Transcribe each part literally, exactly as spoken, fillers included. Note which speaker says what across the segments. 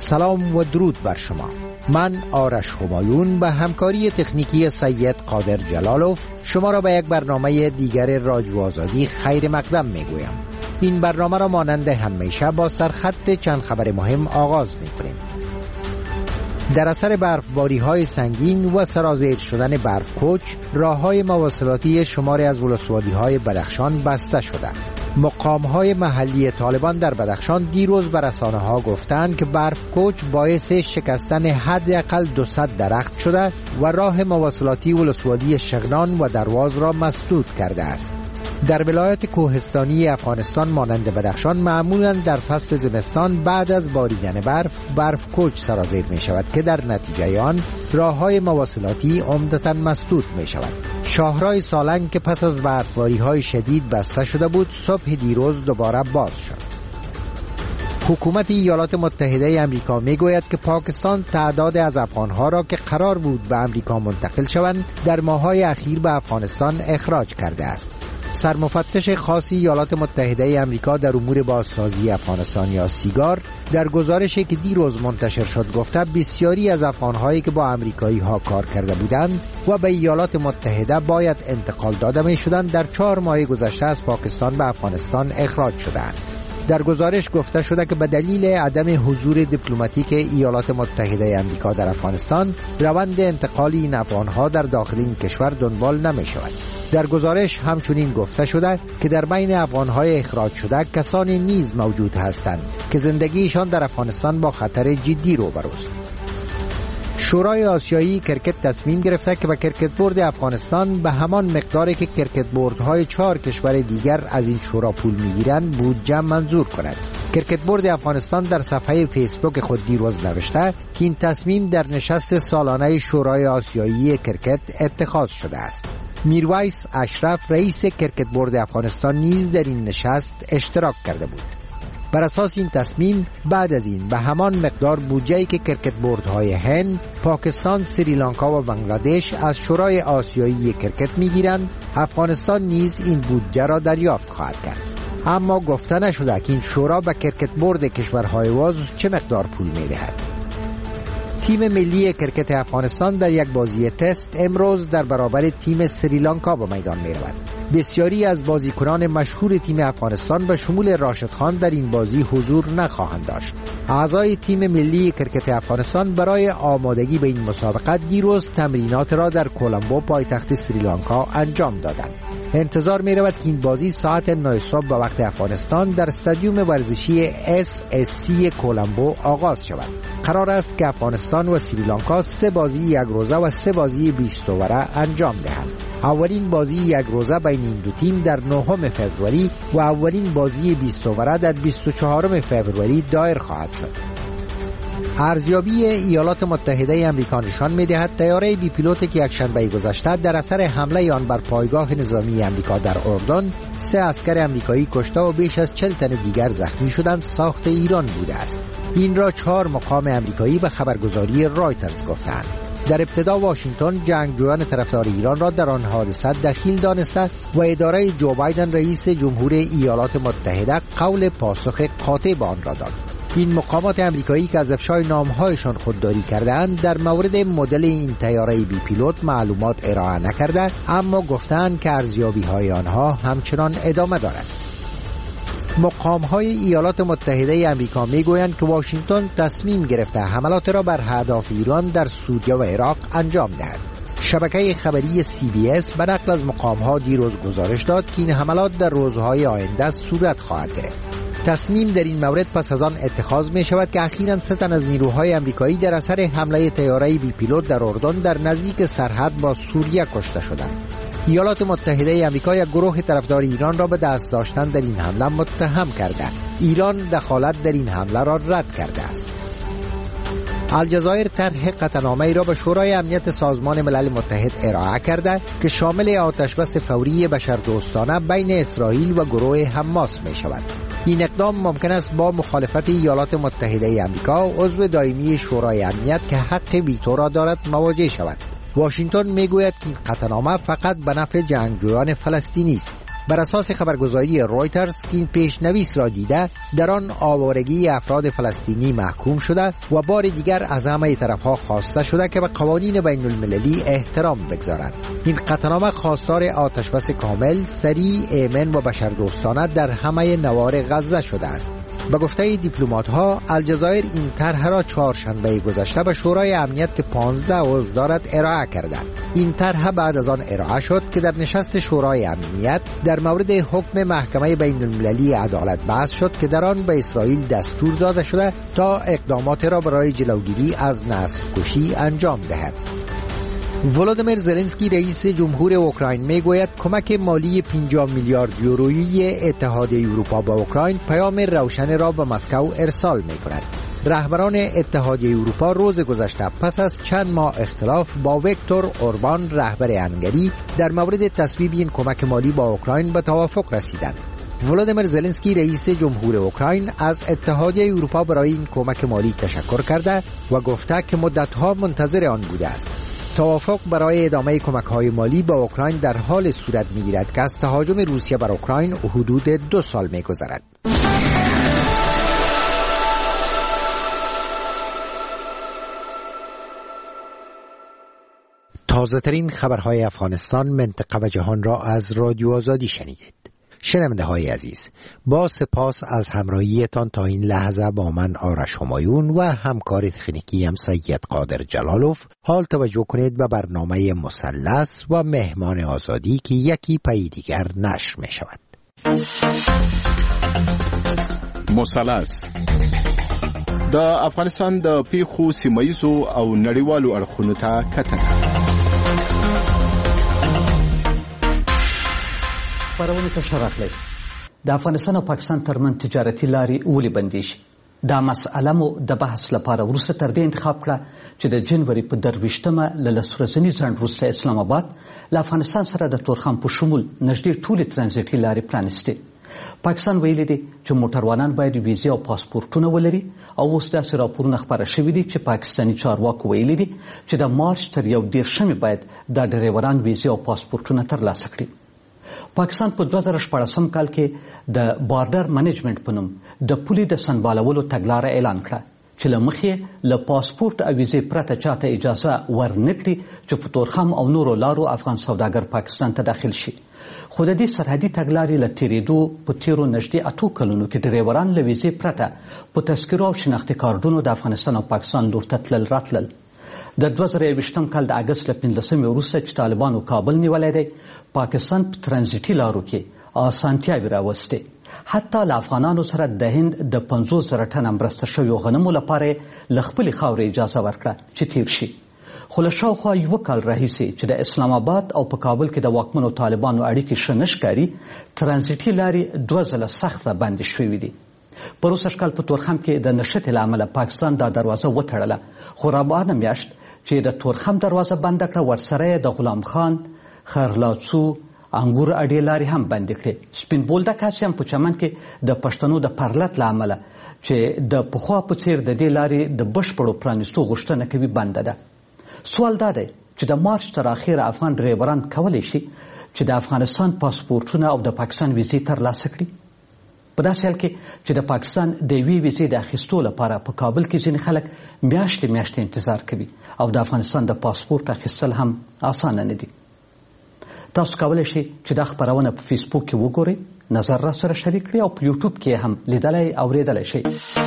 Speaker 1: سلام و درود بر شما. من آرش همایون به همکاری تکنیکی سید قادر جلالوف شما را به یک برنامه دیگر رادیو آزادی خیر مقدم میگویم. این برنامه را مانند همیشه با سرخط چند خبر مهم آغاز میکنیم. در اثر برفباری های سنگین و سرازیر شدن برف کوچ، راه های مواصلاتی شماری از ولسوالی های بدخشان بسته شده. مقام های محلی طالبان در بدخشان دیروز به رسانه ها گفتند که برف کوچ باعث شکستن حداقل دویست درخت شده و راه مواصلاتی ولسوالی شغنان و درواز را مسدود کرده است. در ولایت کوهستانی افغانستان مانند بدخشان معمولا در فصل زمستان بعد از باریدن برف برف کوچ سرازیر می شود که در نتیجه آن راه های مواصلاتی عمدتاً مسدود می شود. شاهراه سالنگ که پس از برفباری های شدید بسته شده بود صبح دیروز دوباره باز شد. حکومت ایالات متحده آمریکا می گوید که پاکستان تعداد از افغانها را که قرار بود به آمریکا منتقل شوند در ماه‌های اخیر به افغانستان اخراج کرده است. سرمفتش خاص ایالات متحده آمریکا در امور بازسازی افغانستان یا سیگار در گزارشی که دیروز منتشر شد گفته بسیاری از افغانهایی که با آمریکایی ها کار کرده بودند و به ایالات متحده باید انتقال داده می شدند در چهار ماه گذشته از پاکستان به افغانستان اخراج شدند. در گزارش گفته شده که به دلیل عدم حضور دیپلماتیک ایالات متحده آمریکا در افغانستان روند انتقال این افغانها در داخل این کشور دنبال نمی شود. در گزارش همچنین گفته شده که در بین افغانهای اخراج شده کسانی نیز موجود هستند که زندگیشان در افغانستان با خطر جدی روبروست. شورای آسیایی کرکت تصمیم گرفته که به کرکت بورد افغانستان به همان مقداری که کرکت بوردهای چهار کشور دیگر از این شورا پول میگیرند بودجه منظور کند. کرکت بورد افغانستان در صفحه فیسبوک خود دیروز نوشته که این تصمیم در نشست سالانه شورای آسیایی کرکت اتخاذ شده است. میرویس اشرف رئیس کرکت بورد افغانستان نیز در این نشست اشتراک کرده بود. بر اساس این تصمیم بعد از این به همان مقدار بودجه‌ای که کرکت بوردهای هند، پاکستان، سریلانکا و بنگلادش از شورای آسیایی کرکت میگیرند، افغانستان نیز این بودجه را دریافت خواهد کرد. اما گفته نشده که این شورا به کرکت بورد کشورهای عضو چه مقدار پول میدهد. تیم ملی کرکت افغانستان در یک بازی تست امروز در برابر تیم سریلانکا به میدان می رود. بسیاری از بازیکنان مشهور تیم افغانستان به شمول راشد خان در این بازی حضور نخواهند داشت. اعضای تیم ملی کرکت افغانستان برای آمادگی به این مسابقه دیروز تمرینات را در کولمبو پایتخت سریلانکا انجام دادند. انتظار می رود که این بازی ساعت نه صبح به وقت افغانستان در استادیوم ورزشی اس اس سی کولمبو آغاز شود. قرار است که افغانستان و سریلانکا سه بازی یک روزه و سه بازی بیست اووره انجام دهند. اولین بازی یک روزه بین این دو تیم در نهم فوریه و اولین بازی بیست اووره در بیست و چهارم فوریه دایر خواهد شد. ارزیابی ایالات متحده آمریکا نشان می‌دهد طیاره بی پیلوت که یکشنبه گذشته در اثر حمله آن بر پایگاه نظامی آمریکا در اردن سه عسکر آمریکایی کشته و بیش از چهل تن دیگر زخمی شدند ساخت ایران بوده است. این را چهار مقام آمریکایی به خبرگزاری رایترز گفتند. در ابتدا واشنگتن جنگجویان طرفدار ایران را در آن حادثه دخیل دانسته و اداره جو بایدن رئیس جمهور ایالات متحده قول پاسخ قاطع به آن را داد. این مقامات آمریکایی که از افشای نامهایشان خودداری کردند در مورد مدل این طیاره بی پیلوت معلومات ارائه نکرده، اما گفتند که ارزیابی های آنها همچنان ادامه دارد. مقام های ایالات متحده آمریکا میگویند که واشنگتن تصمیم گرفته حملات را بر اهداف ایران در سوریه و عراق انجام دهد. شبکه خبری سی بی اس به نقل از مقام ها دیروز گزارش داد که این حملات در روزهای آینده صورت خواهد گرفت. تصمیم در این مورد پس از آن اتخاذ می شود که اخیراً سه تن از نیروهای آمریکایی در اثر حمله طیاره بی پیلوت در اردن در نزدیک سرحد با سوریه کشته شدند. ایالات متحده آمریکا یک گروه طرفدار ایران را به دست داشتن در این حمله متهم کرده. ایران دخالت در این حمله را رد کرده است. الجزایر طرح قطعنامه‌ای را به شورای امنیت سازمان ملل متحد ارائه کرده که شامل آتشبس فوری بشردوستانه بین اسرائیل و گروه حماس می شود. این اقدام ممکن است با مخالفت ایالات متحده آمریکا عضو دائمی شورای امنیت که حق ویتو را دارد مواجه شود. واشنگتن میگوید که این قطعنامه فقط به نفع جنگجویان فلسطینی است. بر اساس خبرگزاری رویترز که این پیشنویس را دیده، در آن آوارگی افراد فلسطینی محکوم شده و بار دیگر از همه طرفها خواسته شده که به قوانین بین المللی احترام بگذارند. این قطعنامه خواستار آتشبس کامل، سریع، ایمن و بشردوستانه در همه نوار غزه شده است. به گفته دیپلمات‌ها، الجزایر این طرح را چهارشنبه گذشته به شورای امنیت که پانزده عضو دارد ارائه کرده. این طرح بعد از آن ارائه شد که در نشست شورای امنیت در مورد حکم محکمه بین المللی عدالت بحث شد که در آن به اسرائیل دستور داده شده تا اقدامات را برای جلوگیری از نسل‌کشی انجام دهد. ولودیمیر زلنسکی رئیس جمهور اوکراین میگوید کمک مالی پنجاه میلیارد یورویی اتحادیه اروپا به اوکراین پیام روشن را به مسکو ارسال می‌کند. رهبران اتحادیه اروپا روز گذشته پس از چند ماه اختلاف با ویکتور اوربان رهبر هنگری در مورد تصویب این کمک مالی با اوکراین به توافق رسیدند. ولودیمیر زلنسکی رئیس جمهور اوکراین از اتحادیه اروپا برای این کمک مالی تشکر کرده و گفته که مدت‌ها منتظر آن بوده است. توافق برای ادامه کمک‌های مالی به اوکراین در حال صورت می‌گیرد که از تهاجم روسیه بر اوکراین حدود دو سال می‌گذرد. تازه‌ترین خبرهای افغانستان، منطقه و جهان را از رادیو آزادی شنیدید. شنونده های عزیز، با سپاس از همراهیتان تا این لحظه با من آرش همایون و همکار تکنیکی هم سید قادر جلالوف. حال توجه کنید به برنامه مثلث و مهمان آزادی که یکی پی دیگر نشر می شود.
Speaker 2: مثلث د افغانستان د پیښو سیمه‌ییزو او نړیوالو اړخونو ته کتنه.
Speaker 3: خبرونه ته شراغلی د افغانستان او پاکستان ترمن تجارتي لارې ولې بندې شي؟ دا مسئله مو د بحث لپاره وروسته تر دې انتخاب کړه چې د جنوري په درویشتمه له لس ورځني ځنډ وروسته اسلام آباد له افغانستان سره د تورخم په شمول نږدې ټولې ترانزیټي لارې پرانیستې. پاکستان ویلي دي چې موټروانان باید ویزې او پاسپورټونه ولري او اوس داسې راپورونه خپاره شوي دي چې پاکستاني چارواکو ویلي دي چې د مارچ تر یو دېرشمې باید دا ډریوران ویزې او پاسپورټونه ترلاسه کړي. پاکستان په دوه زره شپاړسم کال کې د بارډر منیجمنت په نوم د پولې د سنبالولو تګلاره اعلان کړه چې له مخې له پاسپورټ او ویزې پرته چاته اجازه ورنکړي چې په تورخم او نورو لارو افغان سوداګر پاکستان ته داخل شي. خو د دې سرحدي تګلارې له تېرېدو په تېرو نږدې اتو کلونو کې ډریوران له ویزې پرته په تذکرو او شناختي کارډونو د افغانستان او پاکستان لور ته تلل راتلل. د دوه زره یوویشتم کال د اګست له پنځلسمې وروسته چې طالبانو کابل نیولی دی، پاکستان په ترانزیټي لارو کې اسانتیاوې راوستې. حتی له افغانانو سره د هند د پنځوس زره ټنه مرسته شویو غنمو لپاره له خپلې خاورې اجازه ورکړه چې تیر شي. خو له شاوخوا یوه کال راهیسې چې د اسلام آباد او په کابل کې د واکمنو طالبانو اړیکې ښه نه ښکاري، ترانزیټي لارې دوه ځله سخته بندې شوې دي. پروسږ کال په تورخم کې د نښتې له امله پاکستان دا دروازه وتړله، خو رابعه میاشت چې د تورخم دروازه بنده کړه، ورسره یې د غلام خان، خرلاڅو، انګور اډې لارې هم بندې کړې. سپین بولدک هسې هم په چمن کې د پښتنو د پرلت له امله چې د پخوا په څېر د دې لارې د بشپړو پرانیستو غوښتنه کوي بنده ده. سوال دا دی چې د مارچ تر اخره افغان ډریوران کولی شي چې د افغانستان پاسپورټونه او د پاکستان ویزې ترلاسه کړي؟ په داسې حال کې چې د پاکستان د یوې ویزې د اخیستو لپاره په کابل کې ځینې خلک میاشتې میاشتې انتظار کوي او د افغانستان د پاسپورټ اخیستل هم اسانه نه دي. تاسو کولی شئ چې دا خپرونه په فیسبوک کې وګورئ، نظر را سره شریک کړئ او په یوټیوب کې هم لیدلی اورېدلی شئ.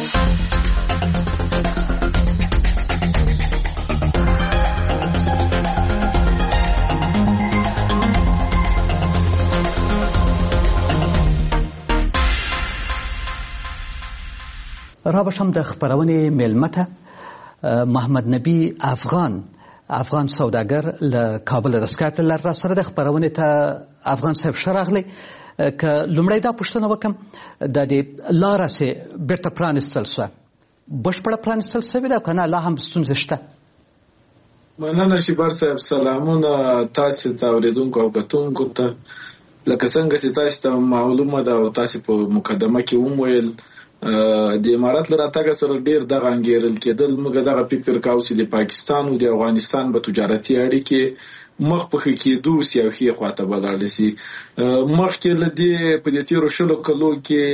Speaker 3: را بشم د خپرونې میلمه ته محمد نبی افغان افغان سوداګر له کابل د سکایپ له لارې را سره د خپرونې ته. افغان صاحب ښه راغلی. که لومړی دا پوښتنه وکړم، د دې لاره چې بیرته پرانیستل شوه بشپړه پرانیستل شوې ده که نه لا هم ستونزې شته؟
Speaker 4: مننه شیبر صاحب، سلامونه تاسې ته اورېدونکو او کتونکو ته. لکه څنګه چې تاسې ته معلومه ده او تاسې په مقدمه کې هم ویل، د امارات له راتګه سره ډېر دغه انګېرل کېدل. موږ دغه فکر کاوه چې د پاکستان او د افغانستان به تجارتي اړیکې مخ په کېدو سي او ښې خواته ولاړ سي. مخکې له دې په دې تیرو شلو کلو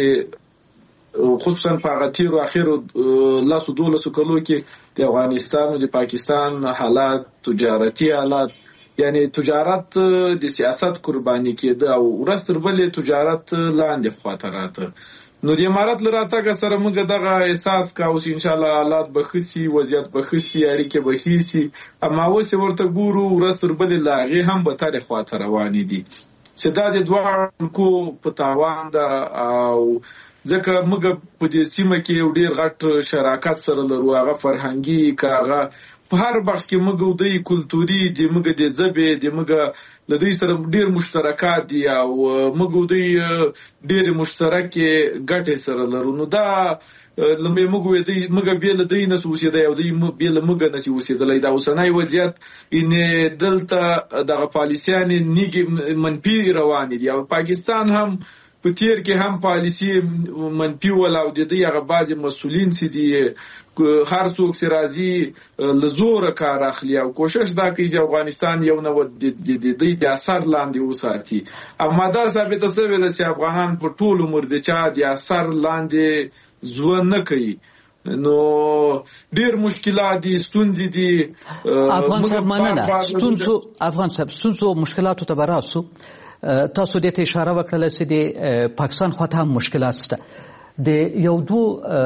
Speaker 4: کې خصوصا په هغه تیرو اخرو لسو دولسو کلو کې د افغانستان او د پاکستان حالات، تجارتي حالات، یعنی تجارت د سیاست قرباني کېده او ورځ تر بلې تجارت لاندې خواته راته. نو د امارات له راتګ سره موږ دغه احساس کاوه چې انشاءالله حالات به ښه سي، وضعیت به ښه سي، اړیکې به ښې سي. اما اوس یې ورته ګورو ورځ تر بلې له هغې هم بترې خواته روانې دي چې دا د دواړو ملکو په تاوان ده. او ځکه موږ په دې سیمه کې یو ډېر غټ شراکت سره لرو، هغه فرهنګي که هغه په هر بخش کې موږ او دوی کلتوري دي، موږ د ژبې د موږ له دوی سره ډېر مشترکات دي او موږ او دوی ډېرې مشترکې ګټې سره لرو. نو دا لومړی موږ موږ بې له دوی نسو اوسېدی او دوی بې له موږ نسي اوسېدلی. دا اوسنی وضعیت یعنې دلته دغه پالیسیانې نیږې منفي روانې دي او پاکستان هم په تیر کې هم پالیسي منفي ولا او د دوی هغه بعضې مسؤلین چې دي هر څوک چې راځي له زوره کار اخلي او کوشش دا کوي چې افغانستان یو نوع د دوی د اثر لاندې وساتي. اما دا ثابته شوې ده چې افغانان په ټول عمر د چا د اثر لاندې ژوند نه کوي. نو ډېر مشکلات دي، ستونزې دي.
Speaker 3: افغان صاحب مننه. ستونزو افغان صاحب ستونزو مشکلاتو ته به راسو. تاسو دې ته اشاره وکړله چې د پاکستان خواته هم مشکلات شته. د یو دوه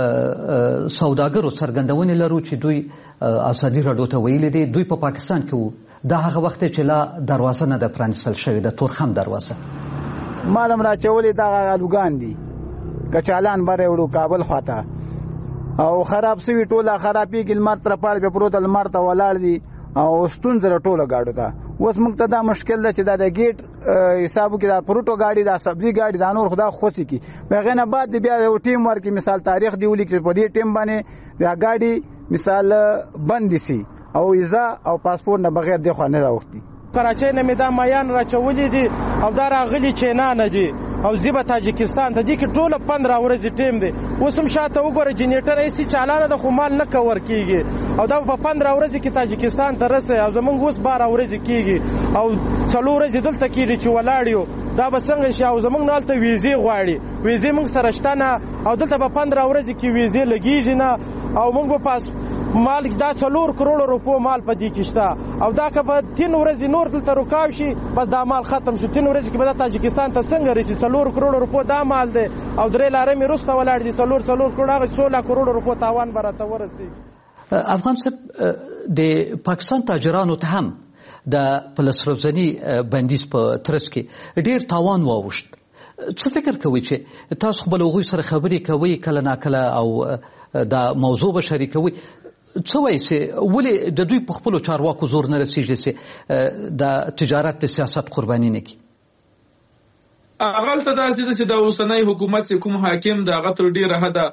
Speaker 3: سوداګرو څرګندونې لرو چې دوی ازادي راډیو ته ویلي دي دوی په پاکستان کې وو، دا هغه وخت چې لا دروازه نه ده پرانیستل شوې ده، تورخم دروازه.
Speaker 5: مالم راچولې دغه الوګان دي کچالان بره وړو کابل خواته او خراب سوي ټوله خرابېږي، لمر تر پاړ به پروت لمر ته ولاړ دي او ستونزه ټوله گاډو ته. اوس موږ ته دا مشکل ده چې دا د گیټ حسابو کې دا پروټو گاډي، دا سبزي گاډي، دا نور خدا خوشي کی بغیر نه بعد بیا یو ټیم ورکی مثال تاریخ دی ولیکي په دې ټیم باندې دا گاډي مثال بند سي او ویزا او پاسپورت نه بغیر د خو نه راوختي.
Speaker 6: کراچۍ نه مې دا مایان راچولې دي او دا راغلي چینا نه دي او زیبه تاجکستان ته دي کې ټوله پندرہ ورځې ټیم دی. اوس هم شاته وګوره جنریټر ایسي چالانه د خو مال نه کور کیږي او دا په پندرہ ورځې کې تاجکستان ته رسي او زمونږ اوس بارہ ورځې کیږي او څلور ورځې دلته کیږي چې ولاړیو. دا به څنګه شي او زمونږ نه هلته ویزې غواړي، ویزې موږ سره شته نه او دلته په پندرہ ورځې کې ویزې لګیږي نه او موږ به پاس مال دا څلور کروڑ روپو مال په دې کې شته او دا که په تین ورځې نور دلته رکاو شي بس دا مال ختم شو. تین ورځې کې به دا تاجکستان ته څنګه رسي؟ څلور کروڑ روپو دا مال دی او درې لارې مې وروسته ولاړ دي، څلور څلور کروڑ هغه سوله کروڑ روپو تاوان به راته ورسېږي.
Speaker 3: افغان صاحب د پاکستان تاجرانو ته هم د فلسروزني بندیز په ترڅ کې ډېر تاوان واوښت. څه فکر کوئ چې تاسو خو به له هغوی سره خبرې کوئ کله ناکله او دا موضوع به شریکوئ، څه وایي چې ولې د دوی په خپلو چارواکو زور نه رسېږي چې د تجارت د سیاست قرباني نه کړي؟
Speaker 4: هغلته داسې ده چې د اوسنی حکومت چې کوم حاکم د هغه تر ډېره حده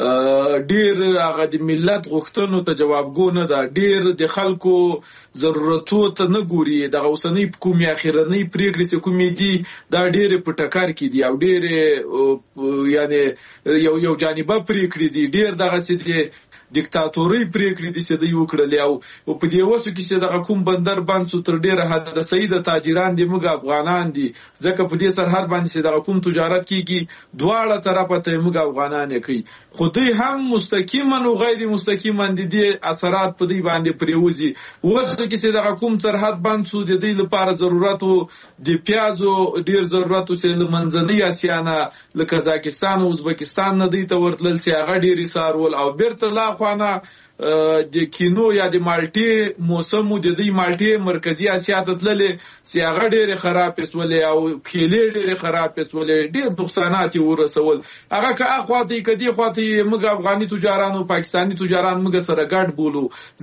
Speaker 4: ډېر هغه د ملت غوښتنو ته جوابګو نه ده، ډېر د خلکو ضرورتو ته نه ګوري. دغه اوسنۍ کومې اخرنۍ پرېکړې چې کومې دي دا ډېرې په ټکر کې دي او ډېرې یعنې یو یو جانبه پرېکړې دي، ډېر دغسې دي دیکتاتوري پرېکړې دي چې دوی وکړلې او په دې وسو کې چې دغه کوم بندر بند سو تر ډېره حده د صحیح د تاجران دي موږ افغانان دي، ځکه په دې سرحد باندې چې دغه کوم تجارت کېږي دواړه طرفه ته موږ افغانان یې کوي، خو دوی هم مستقیما او غیر مستقیما د دې اثرات په دوی باندې پرېوځي. اوس کې چې دغه کوم سرحد بند سو د دوی لپاره ضرورت د پیازو ډېر ضرورت چې له منځنۍ اسیا نه له قزاقستان او ازبکستان نه دوی ته ورتلل چې هغه ډېر ایثار او بیرته لا خوانه د کینو یا د مالټې موسم د دې مالټې مرکزی اسیا ته تللې چې هغه ډېرې خرابې سولې او کیلې ډېرې خرابې سولې، ډېر نقصانات یې ورسول. هغه که اخواته که دې خواته موږ افغاني تجاران او پاکستاني تجاران موږ سره ګډ بولو،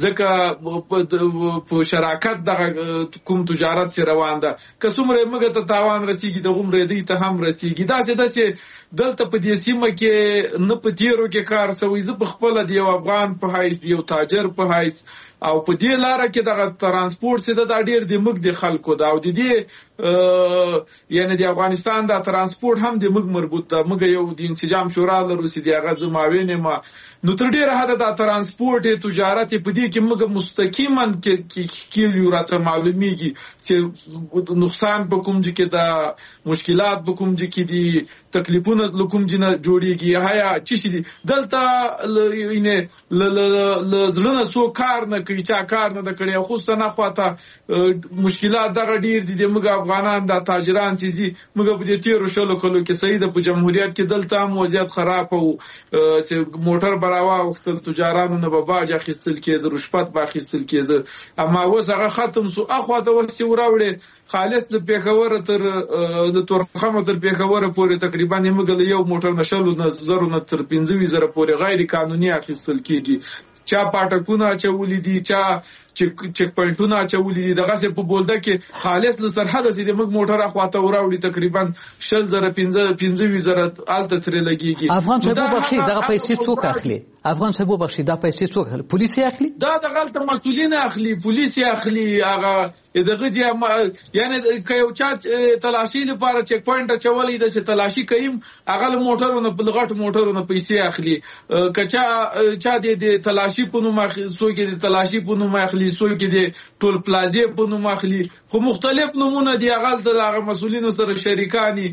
Speaker 4: ځکه په شراکت دغه کوم تجارت سره روان ده، که څومره موږ ته تاوان رسیږي دغومره دوی ته هم رسیږي. داسې داسې دلته په دې سیمه کې نه په تیرو کې کار سوی. زه په خپله د یو افغان په حیث یو تاجر په حیث او په دې لاره کې دغه ترانسپورت سي دا ډیر د مګ د خلکو دا او د دې یعنی د افغانستان د ترانسپورت هم د مګ مربوط ده. مګ یو د انسجام شورا لرو سي د هغه زماوینه ما نو تر ډیره حد د ترانسپورت تجارت په دې کې مګ مستقیما کې کې یو راته معلومیږي چې نقصان په کوم ځای کې دا مشکلات په کوم ځای کې دي تکلیفونه کوم ځای نه جوړیږي هيا چې دي دلته ینه ل زړه سو کار نه کوي چا کار نه کړی خو ستنه خواته مشکلات دغه ډیر دي موږ افغانان د تاجران سيزي موږ په دې تیرو شلو کلو کې سید په جمهوریت کې دلته هم وضعیت خراب او چې موټر براوا وخت تجارانو نه به باج اخیستل کېده رشوت به اخیستل کېده اما اوس هغه ختم سو اخواته وسې وراوړي خالص د پیښور تر د تورخم تر پیښور پورې تقریبا موږ یو موټر نشلو نه زرو نه تر پنځه زره پورې غیر قانوني اخیستل کېږي چا پټکونه چولې دي چا چک چک پوینټونه چولې دي دغه څه په بولده کې خالص له سرحد سي د موږ موټر اخواته وراوړي تقریبا شل زره پنځه پنځه زره آلته ترې لګيږي.
Speaker 3: افغان څه به بخشي دغه پیسې څوک اخلي؟ افغان څه به بخشي دا پیسې څوک اخلي؟ پولیس اخلي؟
Speaker 4: دا د غلطه مسؤلین اخلي پولیس اخلي هغه دغه چې یعنی کيو چا تلاشي لپاره چک پوینټ چولې د تلاشي کيم هغه موټرونه په لغټ موټرونه پیسې اخلي کچا چا د تلاشي په نوم اخلي سو کې د تلاشي په نوم اخلي سو کې د ټول پلازې په نوم اخلي خو مختلف نمونه دي هغه د هغه مسؤلینو سره شریکانی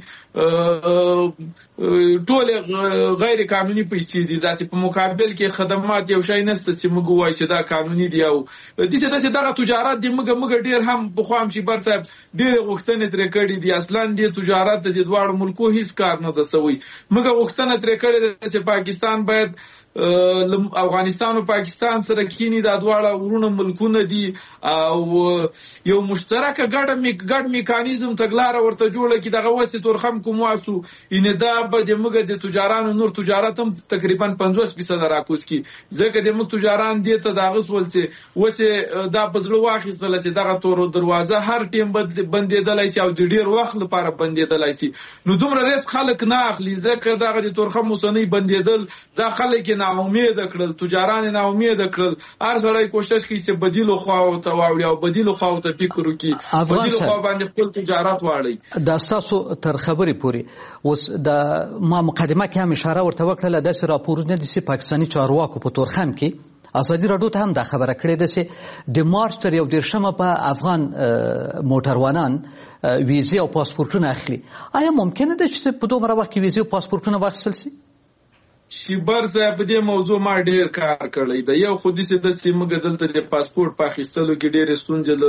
Speaker 4: ټول غیر قانوني پیسې دي داسې په مقابل کې خدمات یو شای نسته چې موږ وایو چې دا قانوني دي او د دې داسې دغه تجارت دی موږ موږ ډیر هم په خوام شي بر صاحب ډیر غوښتنې ترې کړې دي اصلا د تجارت د دوه ملکو هیڅ کار نه دسوي موږ غوښتنه ترې کړې چې پاکستان باید افغانستان او پاکستان سره کینی د دواړه ورونه ملکونه دي او یو مشترک ګډ میک ګډ میکانیزم تګلار ورته جوړه کی دغه وسه تورخم کوم واسو ان دا به د موږ د تجارانو نور تجارت هم تقریبا پنځوس فیصد راکوس کی ځکه د موږ تجاران دي ته دغه ولڅه وسه دا بزړه واخیستل چې دغه تور دروازه هر ټیم بندیدلای شي او د ډیر وخت لپاره بندیدلای شي نو دومره ریس خلک نه اخلي ځکه دغه د تورخم وسنی بندیدل دا خلک نا امید کړل تجاران نا امید کړل هر سړی کوشش کوي چې بدیل خو او ته واوړي او بدیل خو ته فکر وکړي بدیل خو باندې خپل تجارت واړي
Speaker 3: دا تاسو تر خبرې پوری اوس د ما مقدمه کې هم اشاره ورته وکړه د سر راپورونه د سي پاکستاني چارواکو په تورخم کې ازادي راډیو ته هم دا خبره کړې ده چې د مارچ تر یو دیرشمه په افغان موټروانان ویزه او پاسپورتونه اخلي آیا ممکنه ده چې په دومره وخت کې ویزه او پاسپورتونه واخیستل شي؟
Speaker 4: شیبر صاحب په دې موضوع ما ډیر کار کړی دی یو خو دې د سیمه دلته د پاسپورت په اخیستلو کې ډیر ستونزې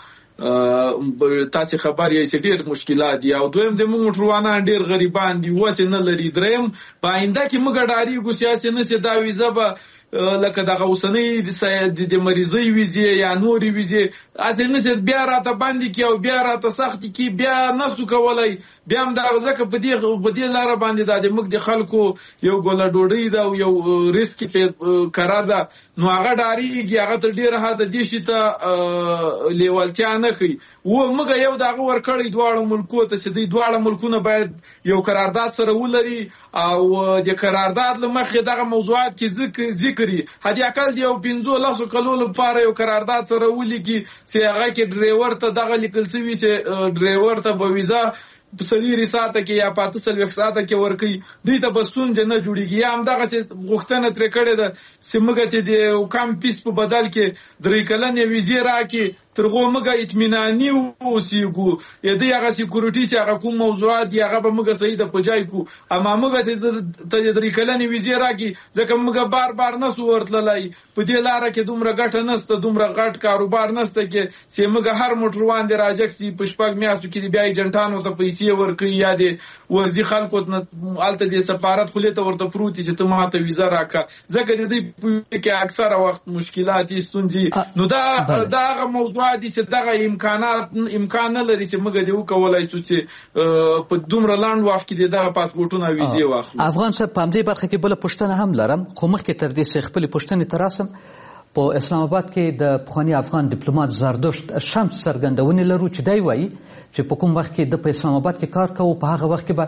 Speaker 4: لرو تاسو خبر یې چې ډیر مشکلات دي او دویم د موږ موټروانان ډیر غریبان دي وسه نه لري دریم په آینده کې موږ ډاری ګو سیاسي نه سي دا ویزه به لکه دغه اوسنۍ د مریضۍ ویزې یا نورې ویزې اصل نه چې بیا راته باندې کې او بیا راته سخت کې بیا نسو کولای بیا هم دا ځکه په دې په دې لار باندې د موږ د خلکو یو ګوله ډوډۍ دا یو ریسک په کرا ده نو هغه ډاریږي هغه تر ډیره حد دي چې ته لیوالتیا نه کوي و موږ یو دغه ورکړی دواړو ملکو ته چې دواړه ملکونه باید یو قرارداد سره ولري او د قرارداد لمخې دغه موضوعات کې ذکر هدي اقل یو پنځه لاسو کلو لپاره یو قرارداد سره ولګي چې هغه کې ډرایور ته دغه لیکل شوی چې ډرایور ته به ویزا په سلیری ساعته کې یا پاتې سلوي ساعته کې ورکي دوی ته بسون جن جوړیږي یا هم دغه چې غوښتنه تر کړه د سیمګه چې د کم پیس په بدل کې درې کلنې ویزه راکې ترغه موږ اطمینانی اوسېګو یا د هغه سکیورټي چې هغه کوم موضوعات دی هغه به موږ صحیح د پجای کو اما موږ ته درې کلنې ویزه راکې ځکه موږ بار بار نه سو ورتللای په دې لار کې دومره ګټه نسته دومره غټ کاروبار نسته کې چې موږ هر موټروان دی راځي چې پښپاک میاشتو کې بیا ایجنټانو ته پیسې ورکي یا د ورزي خلکو الته د سفارت خلیته ورته پروتي چې ته ماته ویزه راکا ځکه د دې کې اکثره وخت مشکلات ستونزې نو دا دا موضوع دي چې دغه امکانات امکان نه لري چې موږ دې وکولای شو چې په دومره لاند وخت کې دغه پاسپورتونه ویزه واخلو.
Speaker 3: افغان صاحب په دې برخه کې بل پښتنه هم لرم خو مخکې تر دې چې خپل پښتنې تراسم په اسلام آباد کې د پخوانی افغان ډیپلوماټ زردشت شمس څرګندونې لرو چې دی وایي چې په کوم وخت کې د په اسلام آباد کې کار کوي په هغه وخت کې به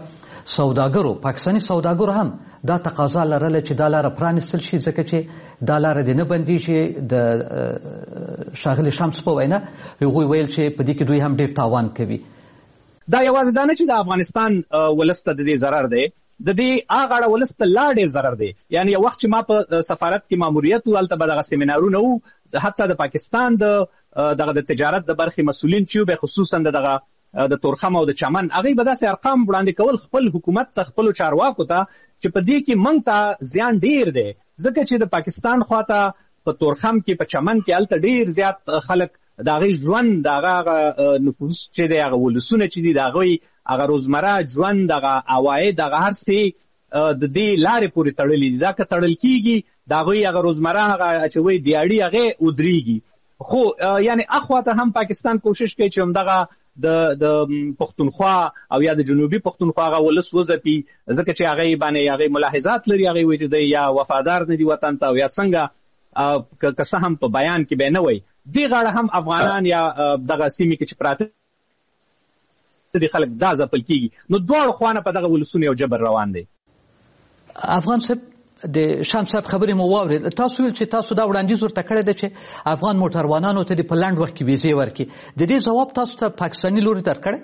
Speaker 3: سوداګرو پاکستاني سوداګرو هم دا تقاضا لرله چې دا لاره پرانیستل شي ځکه چې دا لاره دې نه بندېږي. د ښاغلي شمس په وینا هغوی ویل چې په دې کې دوی هم ډېر تاوان کوي.
Speaker 7: دا یوازې دا نه چې د افغانستان ولس ته د دې ضرر دی، د دې هغه اړه ولس ته لا ډېر ضرر دی. یعنې یو وخت چې ما په سفارت کې ماموریت و، هلته به دغه سیمینارونه وو، حتی د پاکستان د دغه د تجارت د برخې مسؤلین چې به خصوصا د دغه د تورخم او د چمن هغوی به داسې ارقام وړاندې کول خپل حکومت ته، خپلو چارواکو ته، چې په دې کې موږ ته زیان ډېر دی ځکه چې د پاکستان خواته په تورخم کې، په چمن کې هلته ډېر زیات خلک د هغوی ژوند، د هغه نفوس چې دی، هغه ولسونه چې دي، د هغوی هغه روزمره ژوند، هغه عواید، هغه هر څه د دې لارې پورې تړلي دي. دا که تړل کېږي د هغوی هغه روزمره هغه چې وایي دیاړي هغې ودرېږي. خو یعنې اخواته هم پاکستان کوشش کوي چې همدغه د د پښتونخوا او یا د جنوبي پښتونخوا هغه ولس وځپي ځکه چې هغوی باندې هغوی ملاحظات لري، هغوی وایي چې دی یا وفادار نه دي وطن ته او یا څنګه، که څه هم په بیان کې به نه وایي. دې غاړه هم افغانان یا دغه سیمې کې چې پراته دي خلک دا ځپل کېږي. نو دواړو خوانه په دغه ولسونو یو جبر روان دی.
Speaker 3: افغان صاحب، د شمس صاحب خبرې مو واورېد. تاسو ویل چې تاسو دا وړاندیز ورته کړی دی چې افغان موټروانانو ته د په لنډ وخت کې ویزې ورکړي. د دې ځواب تاسو ته پاکستاني لوري درکړی؟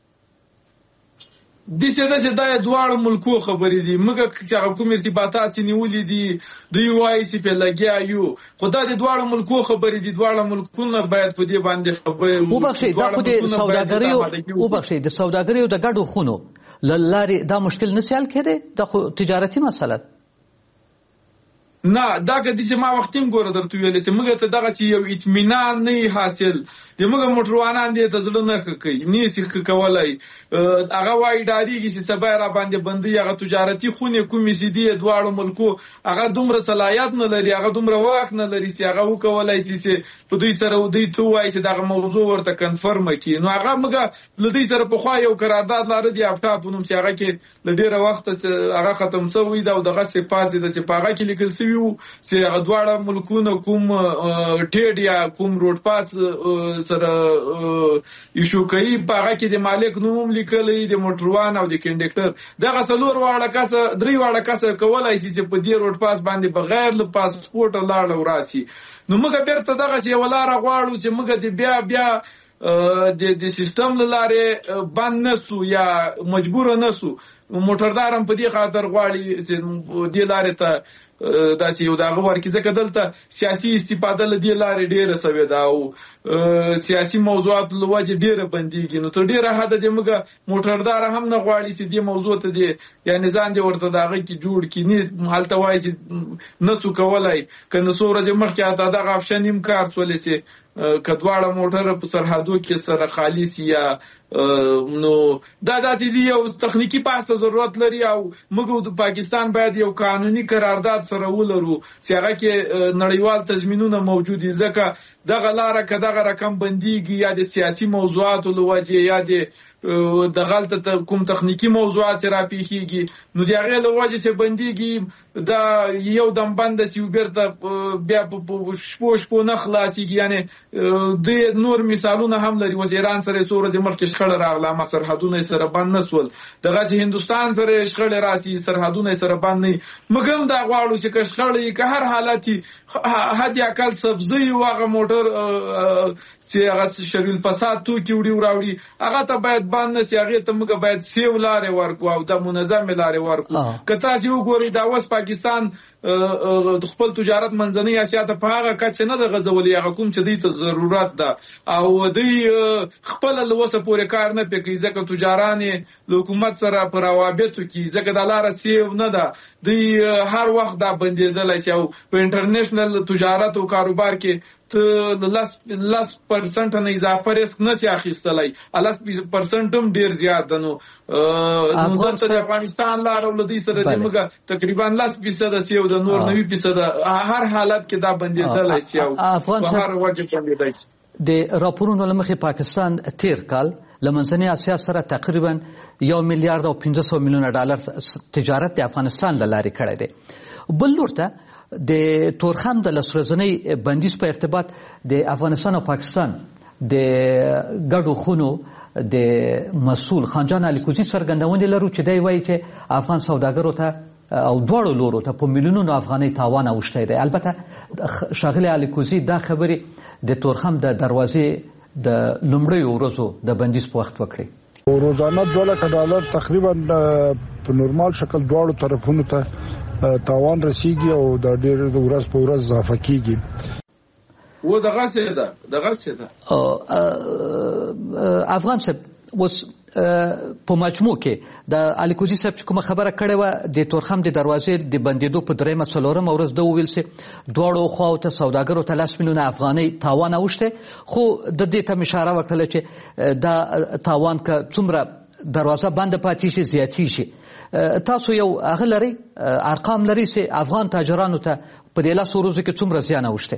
Speaker 4: داسې داسې دا دواړو ملکو خبرې دي. موږ چې هغه کوم ارتباطات چې نیولي دي دوی وایي چې پرې لګیا یو، خو دا د دواړو ملکو خبرې دي. دواړه ملکونه باید په دې باندې خبرې
Speaker 3: وبخښئ. دا خو د سوداګریو وبخښئ د سوداګریو د ګډو خونو له لارې دا مشکل نه سي حل کېدی؟ دا خو تجارتي مسله
Speaker 4: نه. دا که داسې ما وختیم ګوره درته ویلې چې موږ ته دغسې یو اطمینان نه حاصل د موږ موټروانان دې ته زړه نه ښه کوي، نه شي ښه کولی. هغه وایي ډارېږي چې سبا یې را باندې بندوي. هغه تجارتي خونې کومې چې دي دواړو ملکو هغه دومره صلاحیت نه لري، هغه دومره واک نه لري چې هغه وکولی شي چې په دوی سره دوی ته ووایي چې دغه موضوع ورته کنفرمه کړي. نو هغه موږ له دوی سره پخوا یو قرارداد لاره دی افټا په نوم چې هغه کې له ډېره وخته هغه ختم شوی ده او دغسې پاتې ده چې په هغه کې لیکل شوي وو چې هغه دواړه ملکونه کوم ټیډ یا کوم روډ پاس سره ایشو کوي، په هغه کې د مالک نوم لیکلی، د موټروان او د کنډکټر. دغه څلور واړه کسه درې واړه کسه کولی شي چې په دې روډ پاس باندې بغیر له پاسپورټه لاړ او راسي. نو موږ بیرته دغسې یوه لاره غواړو چې موږ د بیا بیا د سیستم له لارې بند نه سو یا مجبوره نه سو. موټردار هم په دې خاطر غواړي چې دې لارې ته داسې یو دغه ورکړي ځکه دلته سیاسي استفاده له دې لارې ډېره سوې ده او سیاسي موضوعاتو له وجې ډېره بندېږي. نو تر ډېره حده دې موږ موټردار هم نه غواړي چې دې موضوع ته دې یعنې ځان دې ورته د هغه کې جوړ کړي. نه هلته وایي چې نه سو کولی، که نه څو ورځې مخکې حتی دغه آپشن هم کار سولی چې که دواړه موټر په سرحدو کې سره خالي سي یا نو دا داسې دي. یو تخنیکي بحث ته ضرورت لري او موږ د پاکستان باید یو قانوني قرارداد سره ولرو چې هغه کې نړیوال تضمینونه موجود دي ځکه دغه لاره که دغه رقم بندېږي یا د سیاسي موضوعاتو له وجې یا د دغلته کوم تخنیکي موضوعات چې راپېښېږي نو د هغې له وجې چې بندېږي دا یو دم بنده چې بیرته بیا په شپو شپو نه خلاصېږي. یعنې د نور مثالونه هم لري. اوس ایران سره یې څو ورځې مخکې شخړه راغله، اما سرحدونه یې سره بند نه سول. دغسې هندوستان سره یې شخړې راسي، سرحدونه یې سره بند نه وي. موږ هم دا غواړو چې که شخړه یي که هر حالت یي حد اقل سبزه یي هغه موټر چې هغه شریل فساد توکي وړي راوړي هغه ته باید بند نه سي. هغې ته موږ باید سیو لارې ورکړو او د منظمې لارې ورکړو. که تاسې وګورئ دا اوس پاکستان خپل تجارت منځنۍ اسیا ته په هغه کچه نه ده غځولی هغه کوم چې دوی ته ضرورت ده او دوی خپله له وسه پورې کار نه پرې کوي ځکه تجاران یې له حکومت سره په روابطو کې ځکه دا لاره سیو نه ده. دوی هر وخت دا بندېدلی شي او په انټرنیشنل تجارت او کاروبار کې ته لس لس پرسنټ نه اضافه ریسک نه سي اخیستلی. لس پرسنټ هم ډېر زیات ده. نو دلته د افغانستان لاره له دوی سره د موږ تقریبا لس فیصده سي او د نور نوي فیصده هر حالت کې دا بندېدلی سي او په هر وجه بندېدی سي.
Speaker 3: د راپورونو له مخې پاکستان تیر کال له منځنۍ اسیا سره تقریبا یو میلیارډ او پنځه سوه میلیونه ډالر تجارت د افغانستان له لارې کړی دی. بل لور ته د تورخم د لس ورځنۍ بندیز په ارتباط د افغانستان او پاکستان د ګډو خونو د مسؤل خانجان الیکوزي څرګندونې لرو چې دی وایي چې افغان سوداګرو ته او دواړو لورو ته په میلیونونو افغانۍ تاوان اوښتی دی. البته ښاغلی الیکوزي دا خبرې د تورخم د دروازې د لومړیو ورځو د بندیز په وخت وکړې.
Speaker 8: روزانه دوه لکه ډالر تقریبا په نورمال شکل دواړو طرفونو ته تاوان رسیږي او د ډېر ورځ په ورځ اضافه کیږي.
Speaker 4: و دغه څه ده دغه څه ده
Speaker 3: افغان صاحب اوس په مجموع کې د الیکوزي صاحب چې کومه خبره کړې وه د تورخم د دروازې د بندېدو په درېیمه څلورمه ورځ ده وویل چې دواړو خواو ته سوداګرو ته لس میلیونه افغانۍ تاوان اوښتی، خو د دې ته اشاره وکړله چې دا تاوان که څومره دروازه بنده پاتې شي زیاتېږي. تاسو یو هغه لرئ ارقام لرئ چې افغان تاجرانو ته په دې لسو ورځو کې څومره زیان اوښتی؟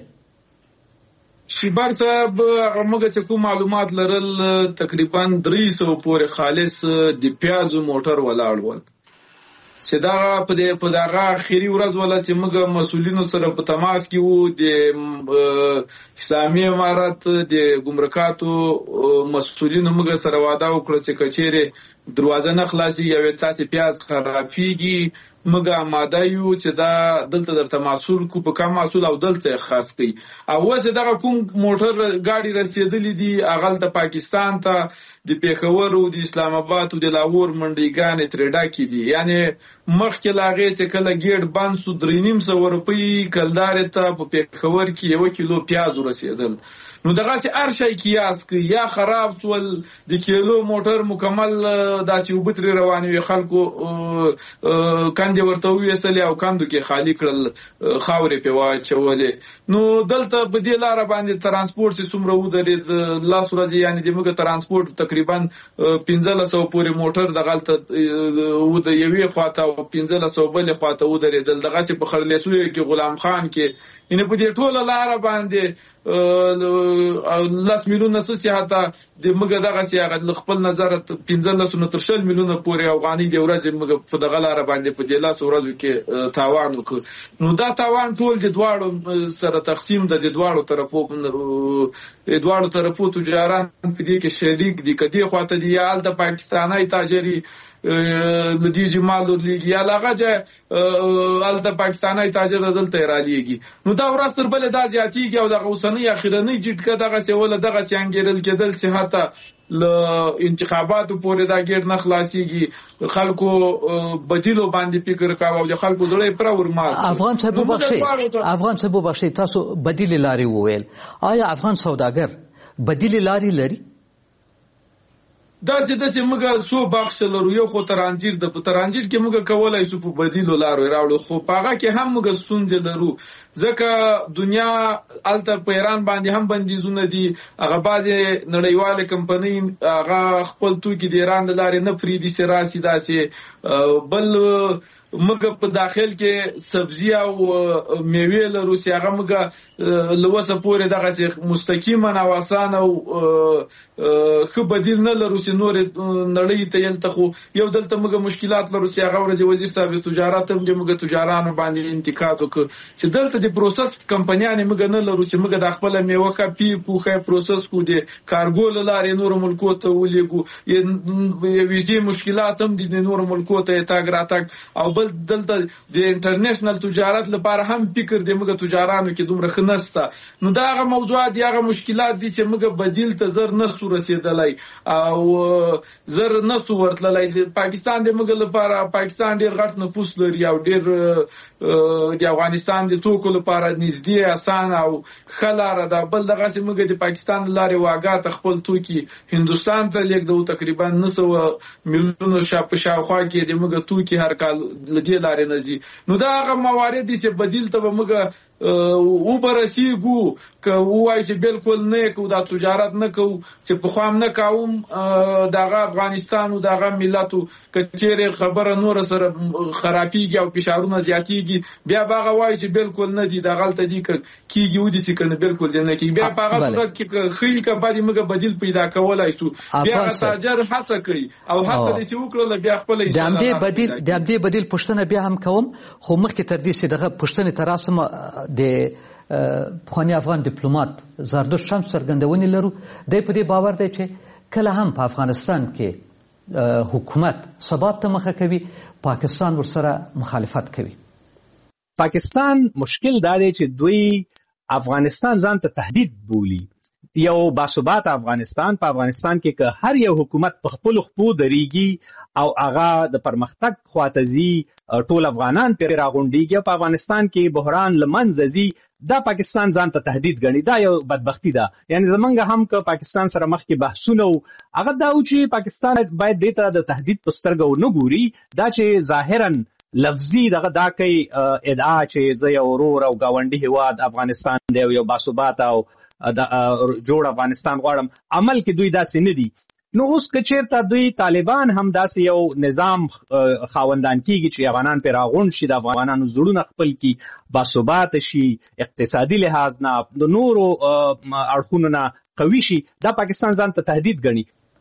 Speaker 4: شیبار صاحب هغه موږ چې کوم معلومات لرل تقریبا درې سوه پورې خالص د پیازو موټر ولاړ ول چې دغه په دې په دغه اخري ورځ ولا چې موږ مسؤلینو سره په تماس کې وو د اسلامي امارت د ګمرکاتو مسؤلینو موږ سره وعده وکړه چې کچېره دروازه نه خلاصي یا تاسو پیاز خرابېږي موږ آماده یو چې دا دلته درته محصول کو په کم محصول او دلته خاص کوي. او اوس دغه کوم موټر ګاډي رسېدلې دي هغه د پاکستان ته د پیښور او د اسلام آباد او د لاهور منډیګانې ترې ډکې دي، یعنی مخکې لا هغې چې کله ګیټ بند سو درې نیم سوه روپۍ کلدارې ته په پیښور کې یوه کیلو پیاز ورسېدل. نو دغسې هر شی قیاس کوي، یا خراب سول د کیلو موټر مکمل داسې اوبه ترې روانې وي، خلکو کندې ورته وویستلې او کندو کې خالي کړل، خاورې پرې واچولې. نو دلته په دې لاره باندې ترانسپورټ چې څومره ودرېد لس ورځې، یعنې د موږ ترانسپورټ تقریبا پنځلس سوه پورې موټر دغلته د یوې خواته او پنځلس سوه بلې خواته ودرېدل. دغسې په خرلیسویو کې غلام خان کې یعنې په دې ټوله لاره باندې لس میلیونه څه حتی د موږ دغسې هغه له خپل نظره پنځلسو نه تر شل میلیونه پورې افغانۍ د ورځې موږ په دغه لاره باندې په دې لسو ورځو کې تاوان وکړو. نو دا تاوان ټول د دواړو سره تقسیم ده، د دواړو طرفو دواړو طرفو تجاران په دې کې شریک دي، که دې خواته دي یا هلته پاکستانی تاجري د دې جمال ورلیږي یا له هغه ځایه هلته پاکستانی تاجر دلته یې رالیږي. نو دا ورځ تر بلې دا زیاتېږي او دغه اوسنۍ اخرنۍ جټکه دغسې وله دغسې انګېرل کېدل چې حتی له انتخاباتو پورې دا ګېټ نه خلاصېږي، خلکو بدیلو باندې فکر کاوه او د خلکو زړه یې پوره ورمات.
Speaker 3: افغان صاحب وبخښئ افغان صاحب وبخښئ تاسو بدیلې لارې وویل، آیا افغان سوداګر بدیلې لارې لري؟
Speaker 4: داسې داسې موږ څو بخشه لرو، یو خو ترانزیت ده، په ترانزیت کې موږ کولی شو په بدیلو لارو یې راوړو، خو په هغه کې هم موږ ستونزې لرو ځکه دنیا هلته په ایران باندې هم بندیزونه دي، هغه بعضې نړیوالې کمپنۍ هغه خپل توکي د ایران د لارې نه پرېږدي چې راسي داسې. بل موږ په داخل کې سبزي او میوې لرو چې هغه موږ له وسه پورې دغسې مستقیما او اسانه او ښه بدیل نه لرو چې نورې نړۍ ته هلته خو یو دلته موږ مشکلات لرو چې هغه ورځې وزیر صاحب تجارت هم د موږ تجارانو باندې انتقاد وکړ چې دلته د پروسس کمپنیانې موږ نه لرو چې موږ د خپله میوه کپي پوښه پروسس کړو، د کارګو له لارې نورو ملکو ته ولېږو، یوې مشکلات هم دي د نورو ملکو ته یې تګ راتګ. او بل دلته د انټرنیشنل تجارت لپاره هم فکر د موږ تجارانو کې دومره ښه نشته. نو دا هغه موضوعات دي، هغه مشکلات دي چې موږ بدیل ته زر نسو رسېدلی او زر نسو ورتللی. د پاکستان د موږ لپاره پاکستان ډېر غټ نفوس لري او ډېر د افغانستان د توکو لپاره نږدې اسانه او ښه لاره ده. بل دغسې موږ د پاکستان له لارې واګا ته خپل توکي هندوستان ته لېږدوو، تقریبا نه سوه میلیونو په شاوخوا کې د موږ توکي هر کال له دې لارې نه ځي. نو دا هغه موارد دي چې بدیل ته به موږ وبرسېږو، که ووایو چې بلکل نه یې کوو، دا تجارت نه کوو چې پخوا هم نه کوم دغه افغانستان او دغه ملتو که چیرې خبره نوره سره خرابېږي او فشارونه زیاتېږي بیا به هغه وایو چې بلکل نه دي، دغلته دي که کېږي ودسې که نه بلکل دې نه کېږي. بیا په هغه صورت کې ښه که بد موږ بدیل پیدا کولی شو، بیا هغه تاجر هڅه کوي او هڅه دې چې وکړله بیا خپله
Speaker 3: د همدې بدیل پوښتنه بیا هم کوم، خو مخکې تر دې چې دغه پوښتنې ته راسم د پخواني افغان ډیپلومات زاردشت شمس څرګندونې لرو. دی په دې باور دی چې کله هم په افغانستان کې حکومت ثبات ته مخه کوي، پاکستان ورسره مخالفت کوي.
Speaker 7: پاکستان مشکل دا دی چې دوی افغانستان ځان ته تهدید بولي. یو باثبات افغانستان په افغانستان کې که هر یو حکومت په خپل خپو دریږي او هغه د پرمختګ خواته ځي، ټول افغانان پرې راغونډېږي، په افغانستان کې بحران له منځه ځي، دا پاکستان ځان ته تهدید ګڼي. دا یو بدبختی ده. یعنی زمونږ هم که پاکستان سره مخکې بحثونه وو، هغه دا و چې پاکستان باید دې ته د تهدید په سترګه ونه ګوري. دا چې ظاهرا لفظي دغه دا کوي ادعا چې زه یو ورور او ګاونډي هیواد افغانستان دی او یو باثباته او جوړ افغانستان غواړم، عمل کې دوی داسې نه دي. نو اوس که چېرته دوی طالبان هم داسې یو نظام خاوندان کېږي چې افغانان پرې راغونډ شي، د افغانانو زړونه خپل کړي، باثباته شي، اقتصادي لحاظ نه د نورو اړخونو نه قوي شي، دا پاکستان ځان ته تهدید ګڼي.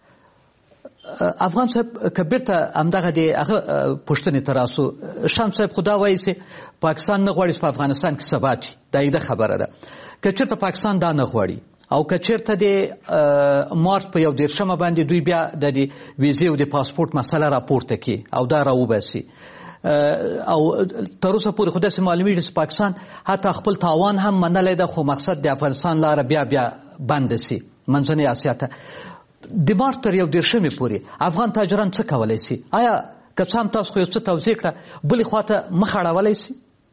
Speaker 3: افغان صاحب که بیرته همدغه د هغه پوښتنې ته راسو، شام صاحب خو دا وایي چې پاکستان نه غواړي په افغانستان کې ثبات وي، دا یې خبره ده. که چېرته پاکستان دا نه غواړي او که چېرته د مارچ په یو دېرشمه باندې دوی بیا د ویزې او د پاسپورت مسله راپورته کړي او دا راوباسي، او تر اوسه پورې خو داسې معلومیږي چې پاکستان حتی خپل تاوان هم منلی ده، خو مقصد د افغانستان لاره بیا بیا بنده سي منځنۍ اسیا ته. د مارچ تر یو دېرشمې پورې افغان تاجران څه کولی سي؟ آیا که څه هم تاسو خو یو څه توضیح کړه، بلې خواته مخ اړولی سي؟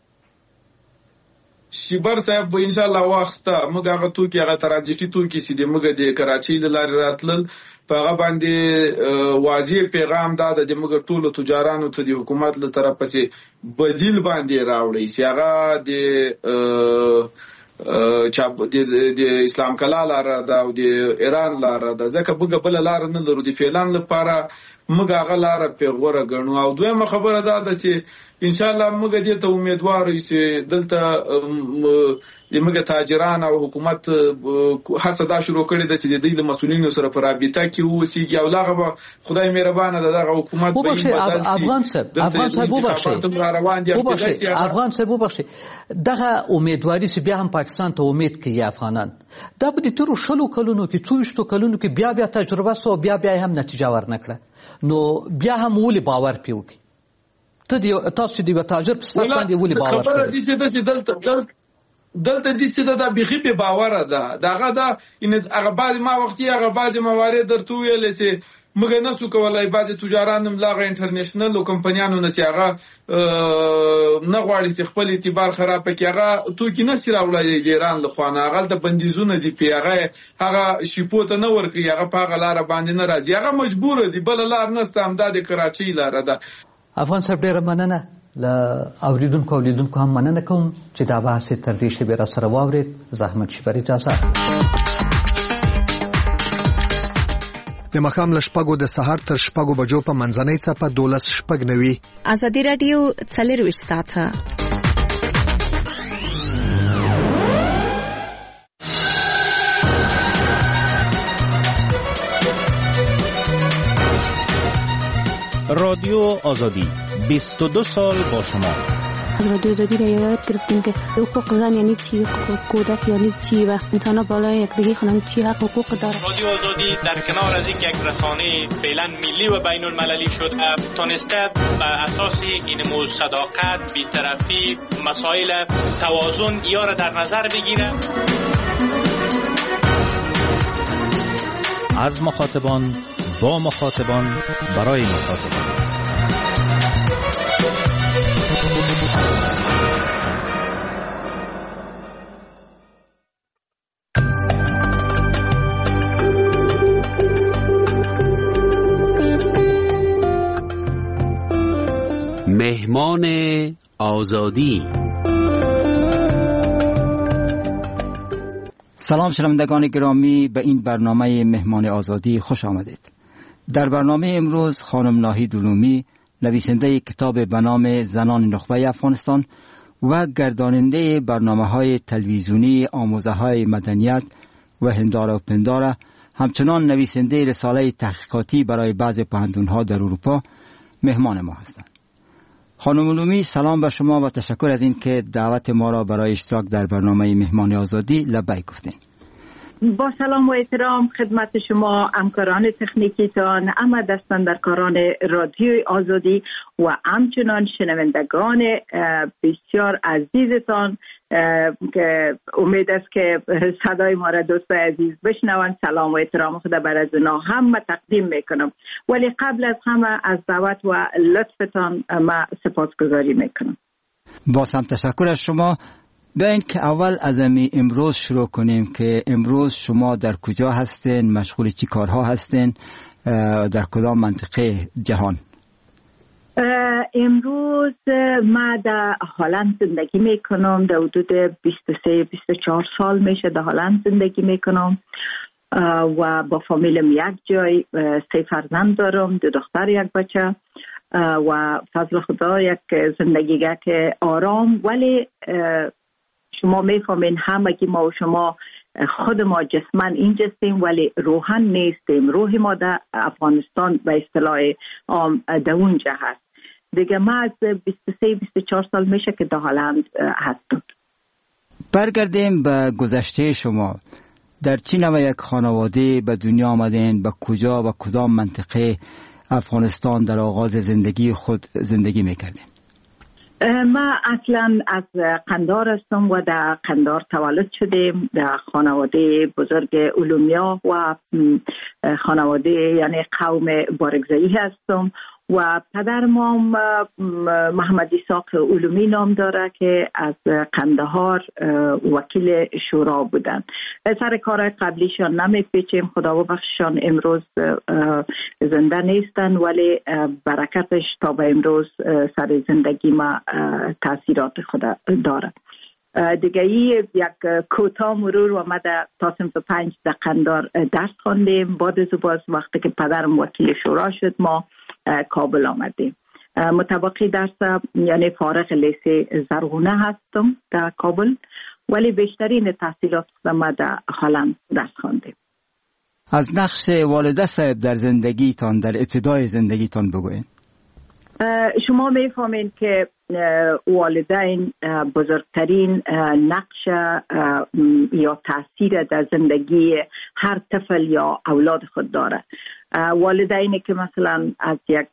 Speaker 4: شیبر صاحب به انشاءالله واخسته موږ هغه توکي هغه ترانزیټي توکي چې د موږ د کراچۍ د لارې راتلل په هغه باندې واضح پیغام دا د موږ ټولو تجارانو ته د حکومت له طرفه چې بدیل باندې راوړي چې هغه د چاپ د اسلام کلا لاره ده او د ایران لاره ده، ځکه موږ بله لاره نه لرو د فعلان لپاره، موږ هغه لاره پرې غوره ګڼو. او دویمه خبره دا ده چې انشاءالله موږ دې ته امیدوار یو چې دلته د موږ تاجران او حکومت هڅه دا شروع کړې ده چې د دوی د مسؤلینو سره په رابطه کې واوسېږي او لا به خدای مهربانه ده دغه حکومت به
Speaker 3: افغان صاحب افغان صاحب وبخښئ افغان صاحب وبخښئ دغه امیدواري چې بیا هم پاکستان ته امید کوي افغانان، دا په دې تېرو شلو کلونو کې څو ویشتو کلونو کې بیا بیا تجربه سوه، بیا بیا هم نتیجه ورنه کړه، نو بیا هم ولې باور پرې وکړي؟ تاسو د یو تاجر په صفت باندې ولې باور
Speaker 4: کوئ؟ خبره دې چې داسې دلته دلته دې چې دا بیخي بې باوره ده، د هغه دا هغه بعضې ما وختي هغه بعضې موارد درته وویلې چې موږ نسو کولی، بعضې تجاران هم له هغه انټرنیشنلو کمپنیانو نه چې هغه نه غواړي چې خپل اعتبار خراب کړي، هغه توکي نسي راوړی د ایران له خوا نه، هغلته بندیزونه دي پرې، هغه هغه شیپو ته نه ورکوي، هغه په هغه لاره باندې نه راځي، هغه مجبوره دي، بله لار نسته، همدا د کراچۍ لاره ده.
Speaker 3: افغان صاحب ډېره مننه، له اوریدونکو اوریدونکو هم مننه کوم چې دا بحث یې تر دې شیبې را سره واورېد. زه احمد شیبر اجازه.
Speaker 9: د ماښام له شپږو د سهار تر شپږو بجو په منځنۍ څپه دولس شپږ نوي
Speaker 10: ازادي راډیو څلېرویشت ساعته
Speaker 11: رادیو آزادی بیست و دو سال با شما.
Speaker 12: رادیو آزادی را یاد گرفتیم که حقوق زن یعنی چی، حقوق کودک یعنی چی و انسان‌ها بالای یکدیگر خانم چی حق حقوق داره.
Speaker 13: رادیو آزادی در کنار از اینکه یک رسانه فعلا ملی و بین المللی شده، تونسته بر اساس این مو صداقت، بی‌طرفی، مسائل توازن یا را در نظر بگیره.
Speaker 11: از مخاطبان با مخاطبان برای مخاطبان.
Speaker 14: مهمان آزادی.
Speaker 15: سلام شنوندگان گرامی، به این برنامه مهمان آزادی خوش آمدید. در برنامه امروز خانم ناهید علومی، نویسنده کتاب به نام زنان نخبه افغانستان و گرداننده برنامه‌های تلویزیونی آموزه‌های مدنیت و هنداره و پنداره، همچنان نویسنده رساله تحقیقاتی برای بعضی پوهنتون‌ها در اروپا مهمان ما هستند. خانم علومی، سلام بر شما و تشکر از این که دعوت ما را برای اشتراک در برنامه مهمان آزادی لبیک گفتین.
Speaker 16: با سلام و احترام خدمت شما همکاران تکنیکیتان، اما دستاندرکاران رادیوی آزادی و همچنان شنوندگان بسیار عزیزتان که امید است که صدای ما را دوستای عزیز بشنوند. سلام و احترام خدا بر از اونا هم تقدیم میکنم، ولی قبل از همه از دعوت و لطفتان ما سپاسگزاری میکنم.
Speaker 15: باز هم تشکر از شما. بیاین که اول از امی امروز شروع کنیم که امروز شما در کجا هستین، مشغول چی کارها هستین، در کدام منطقه جهان؟
Speaker 16: امروز ما در هلند زندگی میکنم، در حدود بیست و سه بیست و چهار سال میشه در هلند زندگی میکنم و با فامیلم یک جای، سه فرزند دارم، دو دختر یک بچه و فضل خدا یک زندگیگه که آرام، ولی شما میفهمین همگی ما و شما خود ما جسمن اینجستیم ولی روحن نیستیم. روح ما در افغانستان به اصطلاح عام در اونجا هست دیگه. ما از بیست و سه بیست و چهار سال میشه که در هلند هستم.
Speaker 15: برگردیم به گذشته شما. در چی نوع یک خانواده به دنیا آمدین؟ به کجا و کدام منطقه افغانستان در آغاز زندگی خود زندگی میکردین؟
Speaker 16: ما اصلا از قندار هستم و در قندار تولد شدیم، در خانواده بزرگ علومیا و خانواده یعنی قوم بارگزایی هستم و پدر ما محمد اسحاق علومی نام داره که از قندهار وکیل شورا بودن. سر کارهای قبلیشان نمیپیچیم، خدا ببخششان امروز زنده نیستن، ولی برکتش تا به امروز سر زندگی ما تاثیرات خدا داره. دیگه ای یک کوتاه مرور و ما در تا صنف پنج در قندار درس خواندیم. بعد از باز وقتی که پدرم وکیل شورا شد ما کابل آمدیم. مطابقی درس یعنی فارغ لیسه زرغونه هستم در کابل، ولی بیشترین تحصیلات ما در هلند درس خواندیم.
Speaker 15: از نقش والده صاحب در زندگیتان، در ابتدای زندگیتان بگوین.
Speaker 16: شما میفهمین که والدین بزرگترین نقش یا تاثیر در زندگی هر طفل یا اولاد خود داره. والدینی که مثلا از یک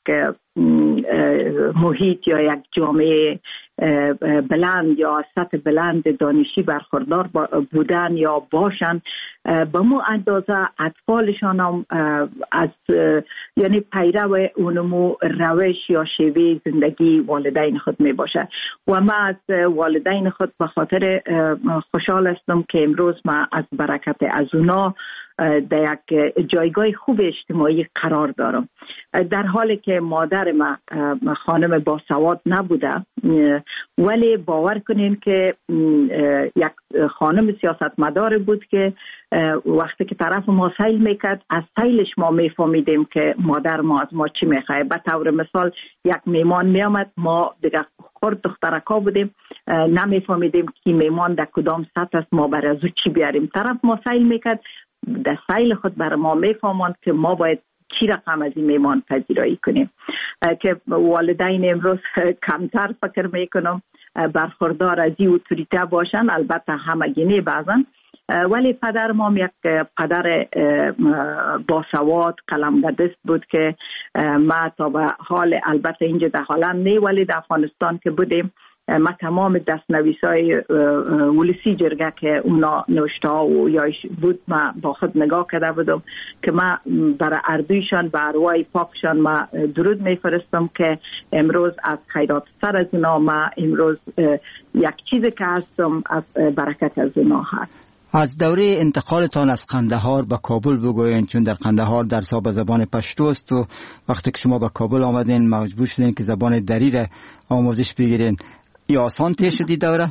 Speaker 16: محیط یا یک جامعه بلند یا سطح بلند دانشی برخوردار بودن یا باشن، به مو اندازه اطفالشان هم از یعنی پیرو اونمو روش یا شیوه زندگی والدین خود می باشه و ما از والدین خود به خاطر خوشحال هستم که امروز ما از برکت از اونا در یک جایگاه خوب اجتماعی قرار دارم. در حالی که مادر ما خانم باسواد نبوده، ولی باور کنین که یک خانم سیاستمدار بود که وقتی که طرف ما سیل میکرد از سیلش ما میفهمیدیم که مادر ما از ما چی میخواه. به طور مثال یک میمان میامد، ما دیگه خورد دخترکا بودیم، نمیفهمیدیم که میمان در کدام سطح است، ما بر از او چی بیاریم. طرف ما سیل میکرد، در سیل خود بر ما میفهمند که ما باید چی رقم از این میمان پذیرایی کنیم. که والدین امروز کمتر فکر میکنم برخوردار از این اتوریته باشن، البته همگینی بعضن، ولی پدر ما یک پدر باسواد قلم در دست بود که ما تا به حال البته اینجا در هلند نه ولی در افغانستان که بودیم ما تمام دستنویسای ولسی جرگه که اونا نوشته و یا بود ما با خود نگاه کرده بودم که ما برای اردویشان به ارواح پاکشان ما درود میفرستم که امروز از خیرات سر از اونا ما امروز یک چیزی که هستم از برکت از اونا هست.
Speaker 15: از دوره انتقالتان از قندهار به کابل بگوین، چون در قندهار درس ها به زبان پشتو است و وقتی که شما به کابل آمدین مجبور شدین که زبان دری را آموزش بگیرین. یا آسان طی شدی دوره؟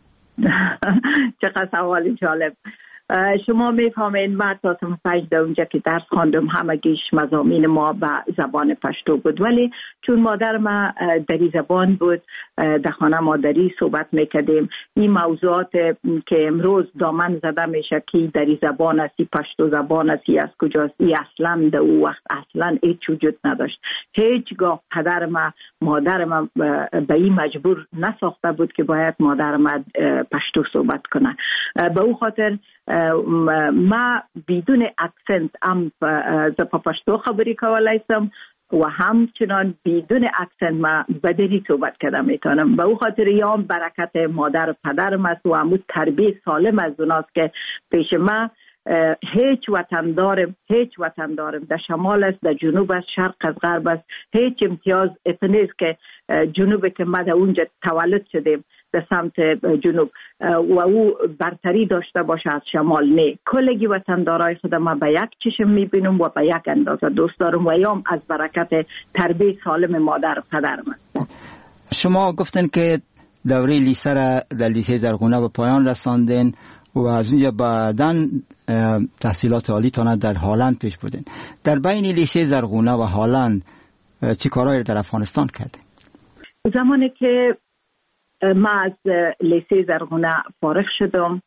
Speaker 16: چقدر سوال جالب. شما میفهمین ما تا صنف پنج در اونجا که درس خواندم همگیش مضامین ما به زبان پشتو بود، ولی چون مادر ما دری زبان بود در خانه مادری صحبت میکردیم. این موضوعات که امروز دامن زده میشه که دری زبان است، پشتو زبان است، از کجاست، این اصلا در او وقت اصلا هیچ وجود نداشت. هیچگاه پدر ما مادر ما به این مجبور نساخته بود که باید مادر ما پشتو صحبت کنه. به او خاطر ما بدون اکسنت هم ز په پښتو خبرې کولای شم و همچنان بدون اکسنت ما بدری صحبت کردم میتونم. به او خاطر یام برکت مادر و پدرم است و همون تربیت سالم از اوناست که پیش ما هیچ وطن دارم هیچ وطن دارم در شمال است، در جنوب است، شرق است، غرب است. هیچ امتیاز اتنیست که جنوب که ما در اونجا تولد شدیم در سمت جنوب و او برتری داشته باشه از شمال. نه، کلگی وطندارای خودم ما به یک چشم میبینم و به یک اندازه دوست دارم و یام از برکت تربیت سالم مادر و پدرم است.
Speaker 15: شما گفتن که دوره لیسه را در لیسه زرغونه به پایان رساندین و از اونجا بعداً تحصیلات عالی تانه در هالند پیش بودین. در بین لیسه زرغونه و هالند چی کارهایی در افغانستان کردین؟
Speaker 16: زمانی که ما از لیسه زرغونه فارغ شدم،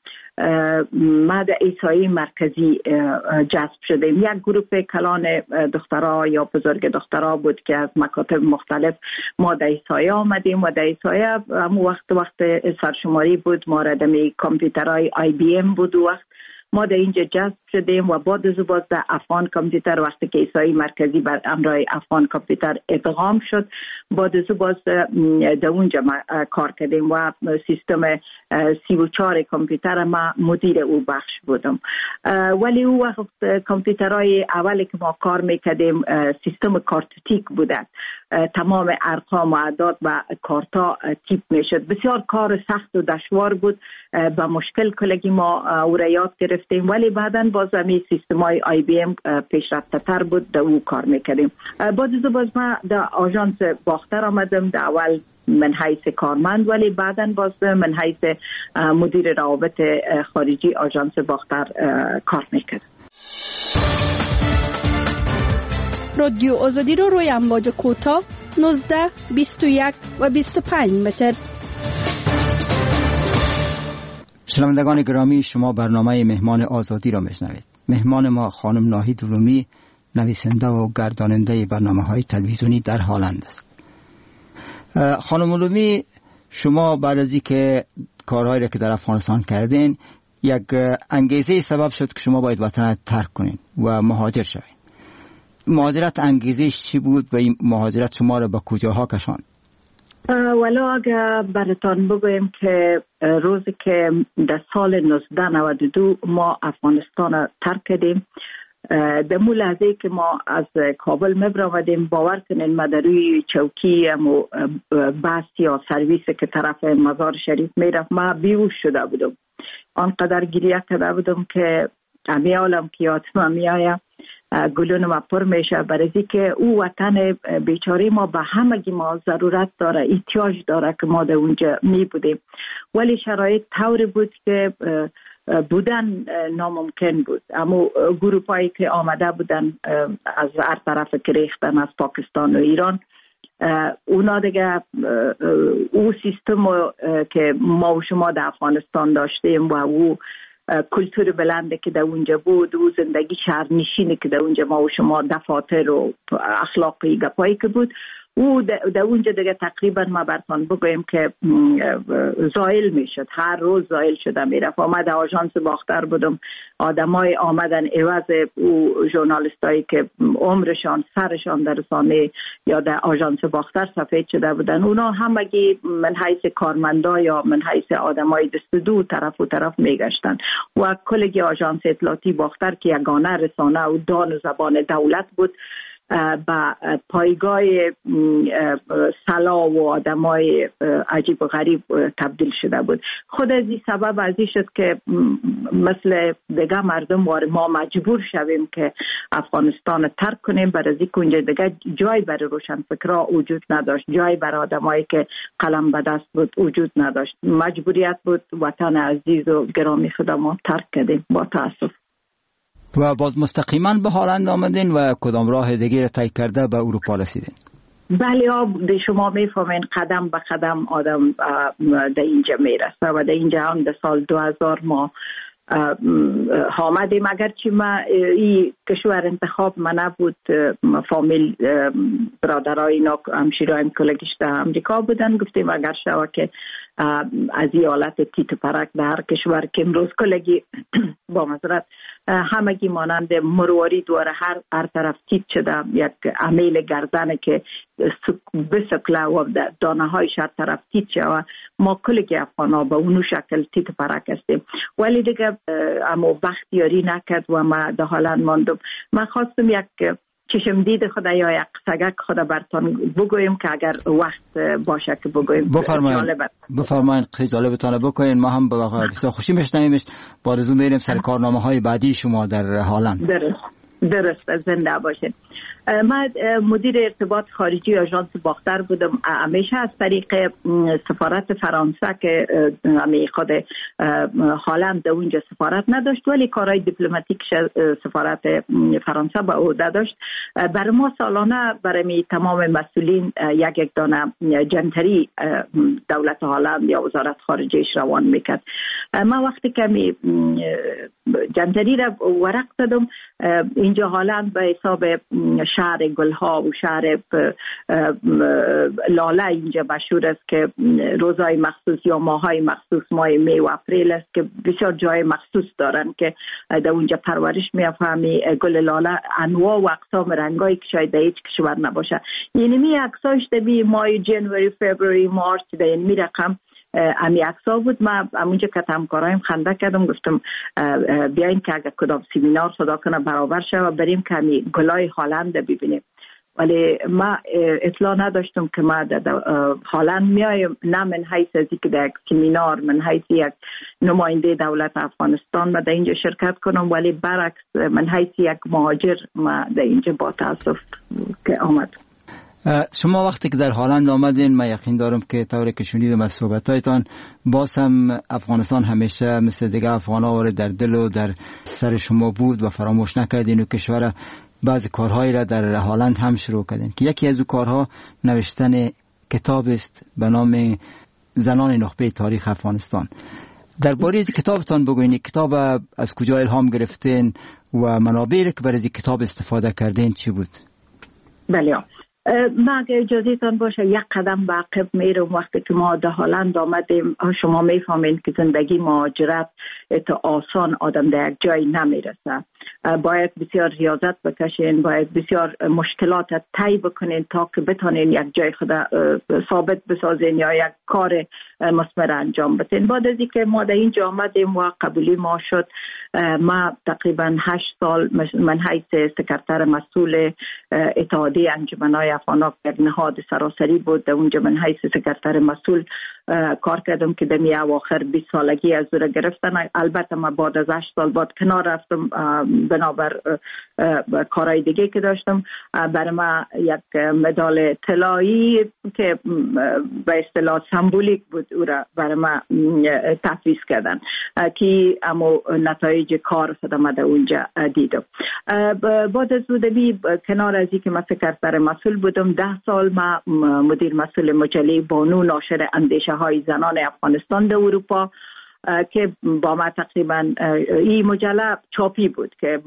Speaker 16: ما در ایسایی مرکزی جذب شدیم. یک گروه کلان دخترها یا بزرگ دخترها بود که از مکاتب مختلف ما در ایسایی آمدیم و در ایسایی همون وقت وقت سرشماری بود. ما را دمی کامپیوترهای آی بی ام بود و وقت ما در اینجا جذب شدیم و بعد از باز در افغان کامپیوتر وقتی که ایسایی مرکزی بر امرای افغان کامپیوتر ادغام شد، بعد از باز در اونجا ما کار کردیم و سیستم سی و چار کامپیوتر ما مدیر او بخش بودم. ولی او وقت کامپیوترهای اولی که ما کار میکردیم سیستم کارتوتیک بوده، تمام ارقام و اعداد و کارتا تیپ میشد. بسیار کار سخت و دشوار بود، با مشکل کلگی ما او را یاد گرفتیم. ولی بعداً باز همی سیستم های آی بی ام پیشرفته تر بود، در او کار میکردیم. بعد از باز ما در آژانس باختر آمدم، در اول من حیث کارمند ولی بعداً باز من حیث مدیر روابط خارجی آژانس باختر کار میکردم.
Speaker 17: رادیو آزادی رو روی امواج کوتاه نوزده، بیست و یک و بیست و پنج متر.
Speaker 15: شنوندگان گرامی، شما برنامه مهمان آزادی را میشنوید. مهمان ما خانم ناهید رومی، نویسنده و گرداننده برنامه‌های تلویزیونی در هالند است. خانم رومی، شما بعد از اینکه کارهایی را که در افغانستان کردین، یک انگیزه سبب شد که شما باید وطن ترک کنین و مهاجر شوین. مهاجرت انگیزش چی بود و این مهاجرت شما را به کجاها کشاند؟
Speaker 16: ولی اگر براتان بگویم که روزی که در سال نوزده نود و دو ما افغانستان را ترک کردیم، در مو لحظه که ما از کابل مبرآمدیم، باور کنین ما در روی چوکی و بس یا سرویس که طرف مزار شریف میرفت ما بیهوش شده بودم. آنقدر گریه کرده بودم که امی عالم که یادم میآید، گلون ما پر میشه، برای که او وطن بیچاره ما به همگی ما ضرورت داره، احتیاج داره که ما در اونجا می بودیم. ولی شرایط طوری بود که بودن ناممکن بود. اما گروپایی که آمده بودن از هر طرف که ریختن، از پاکستان و ایران، اونا دیگه او سیستم که ما و شما در افغانستان داشتیم و او کلتور بلنده که در اونجا بود و زندگی شهرنشینی که در اونجا ما و شما دفاتر و اخلاقی گپایی که بود، او در اونجا دیگه تقریبا ما براتون بگویم که زائل میشد. هر روز زائل شده میرفت. ما در آژانس باختر بودم، آدمای آمدن عوض او ژورنالیستایی که عمرشان سرشان در رسانه یا در آژانس باختر سفید شده بودن، اونا همگی من حیث کارمندا یا من حیث آدمای دست دو طرف و طرف میگشتن و کلگی آژانس اطلاعاتی باختر که یگانه رسانه و دان و زبان دولت بود با پایگاه سلا و آدمای عجیب و غریب تبدیل شده بود. خود از این سبب از این شد که مثل دیگه مردم ما مجبور شویم که افغانستان ترک کنیم، برای از اینکه دیگه جای برای روشنفکرها وجود نداشت، جای برای آدمایی که قلم به دست بود وجود نداشت. مجبوریت بود وطن عزیز و گرامی خودمون ترک کردیم با تاسف.
Speaker 15: و باز مستقیما به هالند آمدین و کدام راه دیگه طی کرده به اروپا رسیدین؟
Speaker 16: بله، آب شما میفهمین قدم به قدم آدم در اینجا میرسه و در اینجا هم در سال دو هزار ما آمدیم. اگرچه ما این کشور انتخاب ما نبود، فامیل برادرای اینا همشیرای کلگیش در امریکا بودن، گفتیم اگر شوه که از این حالت تیت پرک در هر کشور که امروز کلگی با معذرت همگی مانند مرواری دواره هر هر طرف تیت شده، یک عمیل گردنه که بسکله و دانه هایش هر طرف تیت شده. ما کلگی افغان ها به اونو شکل تیت پرک هستیم، ولی دیگه اما بختیاری نکرد و ما در هالند ماندم. من خواستم یک چشم دید خدا یا یک سگک خدا برتان بگویم که اگر وقت باشه که بگویم.
Speaker 15: بفرمایید بفرمایید قصه جالبتان بکنین، ما هم بسیار خوشی میشنویمش. با رزوم میریم سر کارنامه های بعدی شما در هالند.
Speaker 16: درست درست زنده باشین. من مدیر ارتباط خارجی آژانس باختر بودم، همیشه از طریق سفارت فرانسه که همی خود هالند اونجا سفارت نداشت ولی کارهای دیپلماتیک سفارت فرانسه به عهده داشت. بر ما سالانه برای تمام مسئولین یک یک دانه جنتری دولت هالند یا وزارت خارجهش روان میکرد. من وقتی که می جنتری را ورق دادم، اینجا هالند به حساب شهر گلها و شهر لاله اینجا مشهور است که روزهای مخصوص یا ماهای مخصوص ماه می و اپریل است که بسیار جای مخصوص دارن که در اونجا پرورش میفهمی گل لاله انواع و اقسام رنگایی که شاید در هیچ کشور نباشه. یعنی می عکساش در ماه جنوری فبروری مارچ در این می رقم امی اکسا بود. من همونجا که همکارایم خنده کردم، گفتم بیاین که اگر کدام سیمینار صدا کنه برابر شه و بریم که همی گلای هالند ببینیم. ولی ما اطلاع نداشتم که ما در هالند میایم، نه من حیث از که در یک سیمینار، من حیث یک نماینده دولت افغانستان ما در اینجا شرکت کنم، ولی برعکس من حیث یک مهاجر ما در اینجا با تاسف که آمد.
Speaker 15: شما وقتی که در هالند آمدین، من یقین دارم که طوری که شنیدم از صحبتایتان، باز هم افغانستان همیشه مثل دیگه افغان‌ها وارد در دل و در سر شما بود و فراموش نکردین و کشور بعضی کارهایی را در هالند هم شروع کردین که یکی از اون کارها نوشتن کتاب است به نام زنان نخبه تاریخ افغانستان. درباره از کتابتان بگوین، کتاب از کجا الهام گرفتین و منابعی که برای این کتاب استفاده کردین چی بود؟
Speaker 16: بله، ما اگه اجازه تان باشه یک قدم به عقب میرم. وقتی که ما در هالند آمدیم، شما میفهمین که زندگی مهاجرت تا آسان آدم در یک جای نمیرسه. باید بسیار ریاضت بکشین، باید بسیار مشکلات طی بکنین تا که بتونین یک جای خود ثابت بسازین یا یک کار مثمر انجام بدین. بعد از اینکه ما در اینجا آمدیم و قبولی ما شد، ما تقریبا هشت سال من حیث سکرتر مسئول اتحادیه انجمن‌های افغان‌ها یک نهاد سراسری بود، در اونجا من حیث سکرتر مسئول کار کردم که دمی اواخر بیست سالگی از دور گرفتن. البته ما بعد از هشت سال بعد کنار رفتم بنابر کارهای دیگه که داشتم. برای ما یک مدال طلایی که به اصطلاح سمبولیک بود او را برای ما تفویض کردن که اما نتایج کار خودم در اونجا دیدم. بعد از دمی کنار از این که من سکرتر مسئول بودم، ده سال ما مدیر مسئول مجله بانو ناشر اندیشه های زنان افغانستان در اروپا که با ما تقریبا این مجله چاپی بود که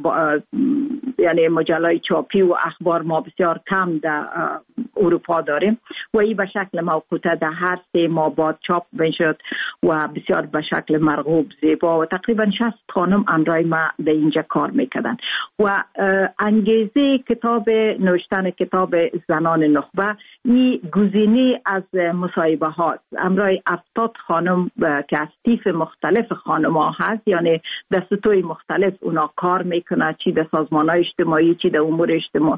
Speaker 16: یعنی مجله چاپی و اخبار ما بسیار کم در اروپا داریم و این به شکل موقوته در هر سه ماه بعد چاپ میشد و بسیار به شکل مرغوب زیبا و تقریبا شصت خانم همراه ما در اینجا کار میکردن. و انگیزه کتاب نوشتن کتاب زنان نخبه این گزینه از مصاحبه هاست. همراه هفتاد خانم که از طیف مختلف خانم ها هست، یعنی در سطوح مختلف اونا کار میکنه، چی در سازمان های اجتماعی، چی در امور اجتماعی،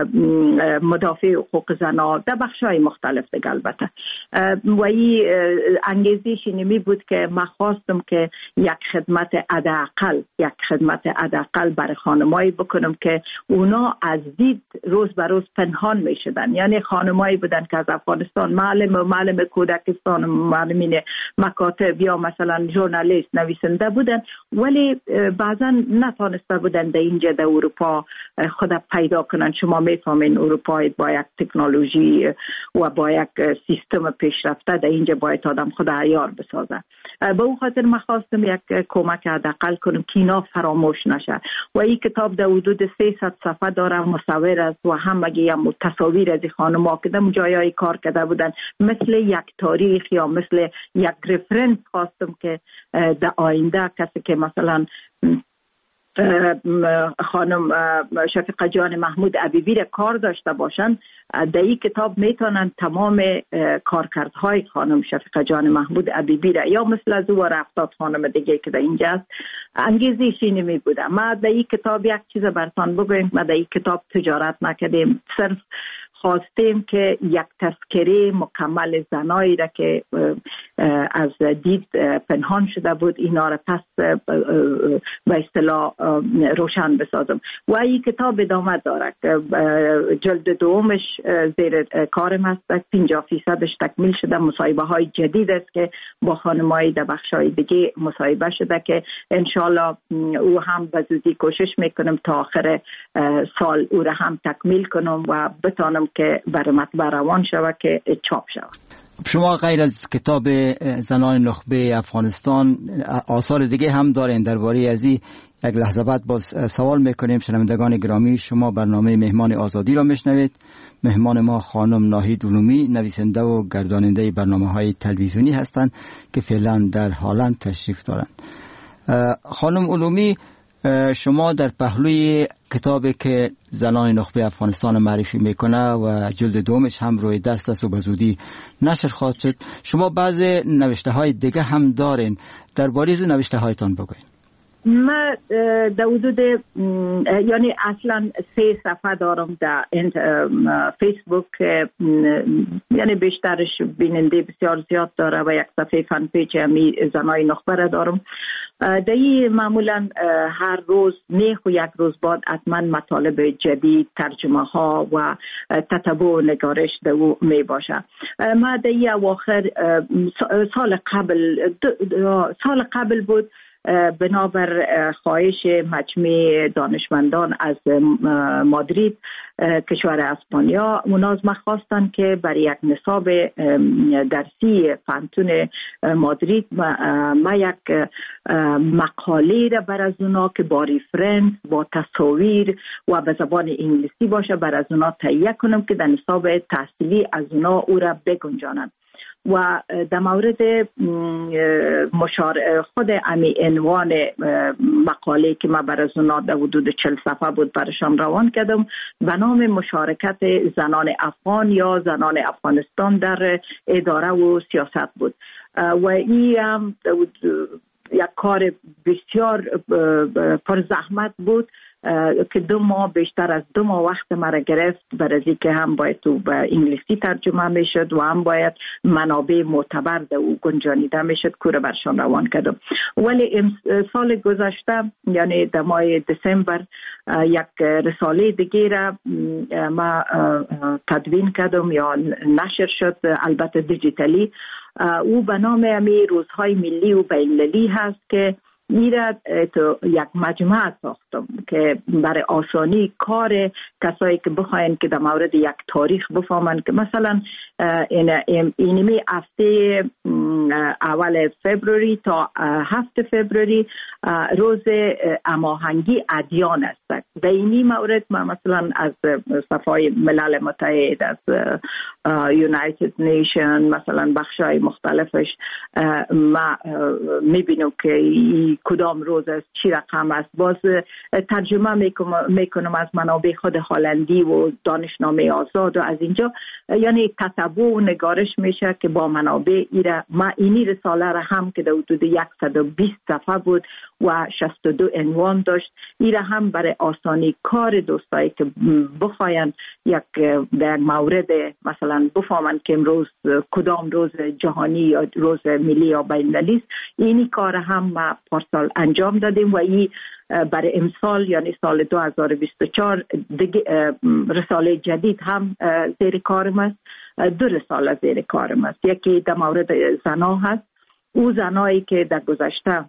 Speaker 16: مدافع حقوق زنها، در بخش های مختلف دیگه. البته و این انگیزش اینمی بود که من خواستم که یک خدمت حداقل یک خدمت حداقل برای خانمایی بکنم که اونا از دید روز به روز پنهان میشدن. یعنی خانمایی بودن که از افغانستان معلم و معلم کودکستان، معلمین مکاتب یا مثلا ژورنالیست نویسنده بودن، ولی بعضا نتونسته بودن در اینجا در اروپا خود پیدا کنن. شما میفهمین اروپا با یک تکنولوژی و با یک سیستم پیشرفته در اینجا باید آدم خود عیار بسازه. به اون خاطر ما خواستم یک کمک حداقل کنم که اینا فراموش نشه. و این کتاب در حدود سیصد صفحه داره، مصور است و هم اگه تصاویر از خانم‌ها که در جایای کار کرده بودن مثل یک تاریخ یا مثل یک رفرنس خواستم که در آینده کسی که مثلا خانم شفیقه جان محمود عبیبی را کار داشته باشند، در این کتاب میتونن تمام کارکردهای خانم شفیقه جان محمود عبیبی را یا مثل از او و رفتاد خانم دیگه که در اینجا است انگیزش اینی می بوده. ما در این کتاب یک چیز برتان بگویم، ما در این کتاب تجارت نکردیم، صرف خواستیم که یک تذکره مکمل زنایی را که از دید پنهان شده بود اینا را پس به اصطلاح روشن بسازم. و این کتاب ادامه داره، جلد دومش زیر کارم است، پنجاه فیصدش تکمیل شده، مصاحبه های جدید است که با خانم‌های در بخش‌های دیگه مصاحبه شده که انشالله او هم به زودی کوشش میکنم تا آخر سال او را هم تکمیل کنم و بتانم که بر مطبع روان شود که چاپ شود.
Speaker 15: شما غیر از کتاب زنان نخبه افغانستان آثار دیگه هم دارین درباره از این یک لحظه بعد باز سوال میکنیم. شنوندگان گرامی، شما برنامه مهمان آزادی را میشنوید. مهمان ما خانم ناهید علومی، نویسنده و گرداننده برنامه‌های تلویزیونی هستند که فعلا در هالند تشریف دارند. خانم علومی، شما در پهلوی کتابی که زنان نخبه افغانستان معرفی میکنه و جلد دومش هم روی دست است و به زودی نشر خواهد شد، شما بعض نوشته های دیگه هم دارین، درباره از نوشته هایتان بگوین.
Speaker 16: ما در حدود یعنی اصلا سه صفحه دارم در فیسبوک، یعنی بیشترش بیننده بسیار زیاد داره و یک صفحه فن پیج همی زنای نخبه را دارم. در این معمولا هر روز نیخ و یک روز بعد حتما مطالب جدید، ترجمه ها و تتبع و نگارش در او می باشه. ما در این اواخر سال قبل سال قبل بود بنابر خواهش مجمع دانشمندان از مادرید کشور اسپانیا، اونا از ما خواستن که برای یک نصاب درسی فنتون مادرید ما یک مقاله را بر از اونا که با ریفرنس، با تصاویر و به زبان انگلیسی باشه بر از اونا تهیه کنم که در نصاب تحصیلی از اونا او را بگنجانند. و در مورد مشار خود امی عنوان مقاله که من بر از اونا در حدود چهل صفحه بود برشان روان کردم به نام مشارکت زنان افغان یا زنان افغانستان در اداره و سیاست بود. و این هم یک کار بسیار پر زحمت بود که دو ماه بیشتر از دو ماه وقت مرا گرفت، برای که هم باید تو به انگلیسی ترجمه میشد و هم باید منابع معتبر در او گنجانیده میشد که رو برشان روان کردم. ولی سال گذشته یعنی در ماه دسامبر یک رساله دیگه را ما تدوین کردم یا نشر شد، البته دیجیتالی. او به نام امی روزهای ملی و بین‌المللی هست که میره تو یک مجموعه ساختم که برای آسانی کار کسایی که بخواین که در مورد یک تاریخ بفهمن که مثلا این اینمی هفته اول فبروری تا هفت فبروری روز هماهنگی ادیان است. در این مورد ما مثلا از صفحه ملل متحد، از یونایتد نیشن، مثلا بخشای مختلفش ما میبینم که کدام روز است، چی رقم است. باز ترجمه میکنم از منابع خود هلندی و دانشنامه آزاد و از اینجا، یعنی تتبع و نگارش میشه که با منابع ایره. ما اینی رساله را هم که در حدود صد و بیست صفحه بود و شصت و دو عنوان داشت، ایره هم برای آسانی کار دوستایی که بخواین یک در مورد مثلا بفهمن که امروز کدام روز جهانی یا روز ملی یا بین‌المللی است، اینی کار هم ما پارسال انجام دادیم و این برای امسال یعنی سال دو هزار و بیست و چهار رساله جدید هم زیر کارم است. دو رساله زیر کارم است، یکی در مورد زنا هست، او زنایی که در گذشته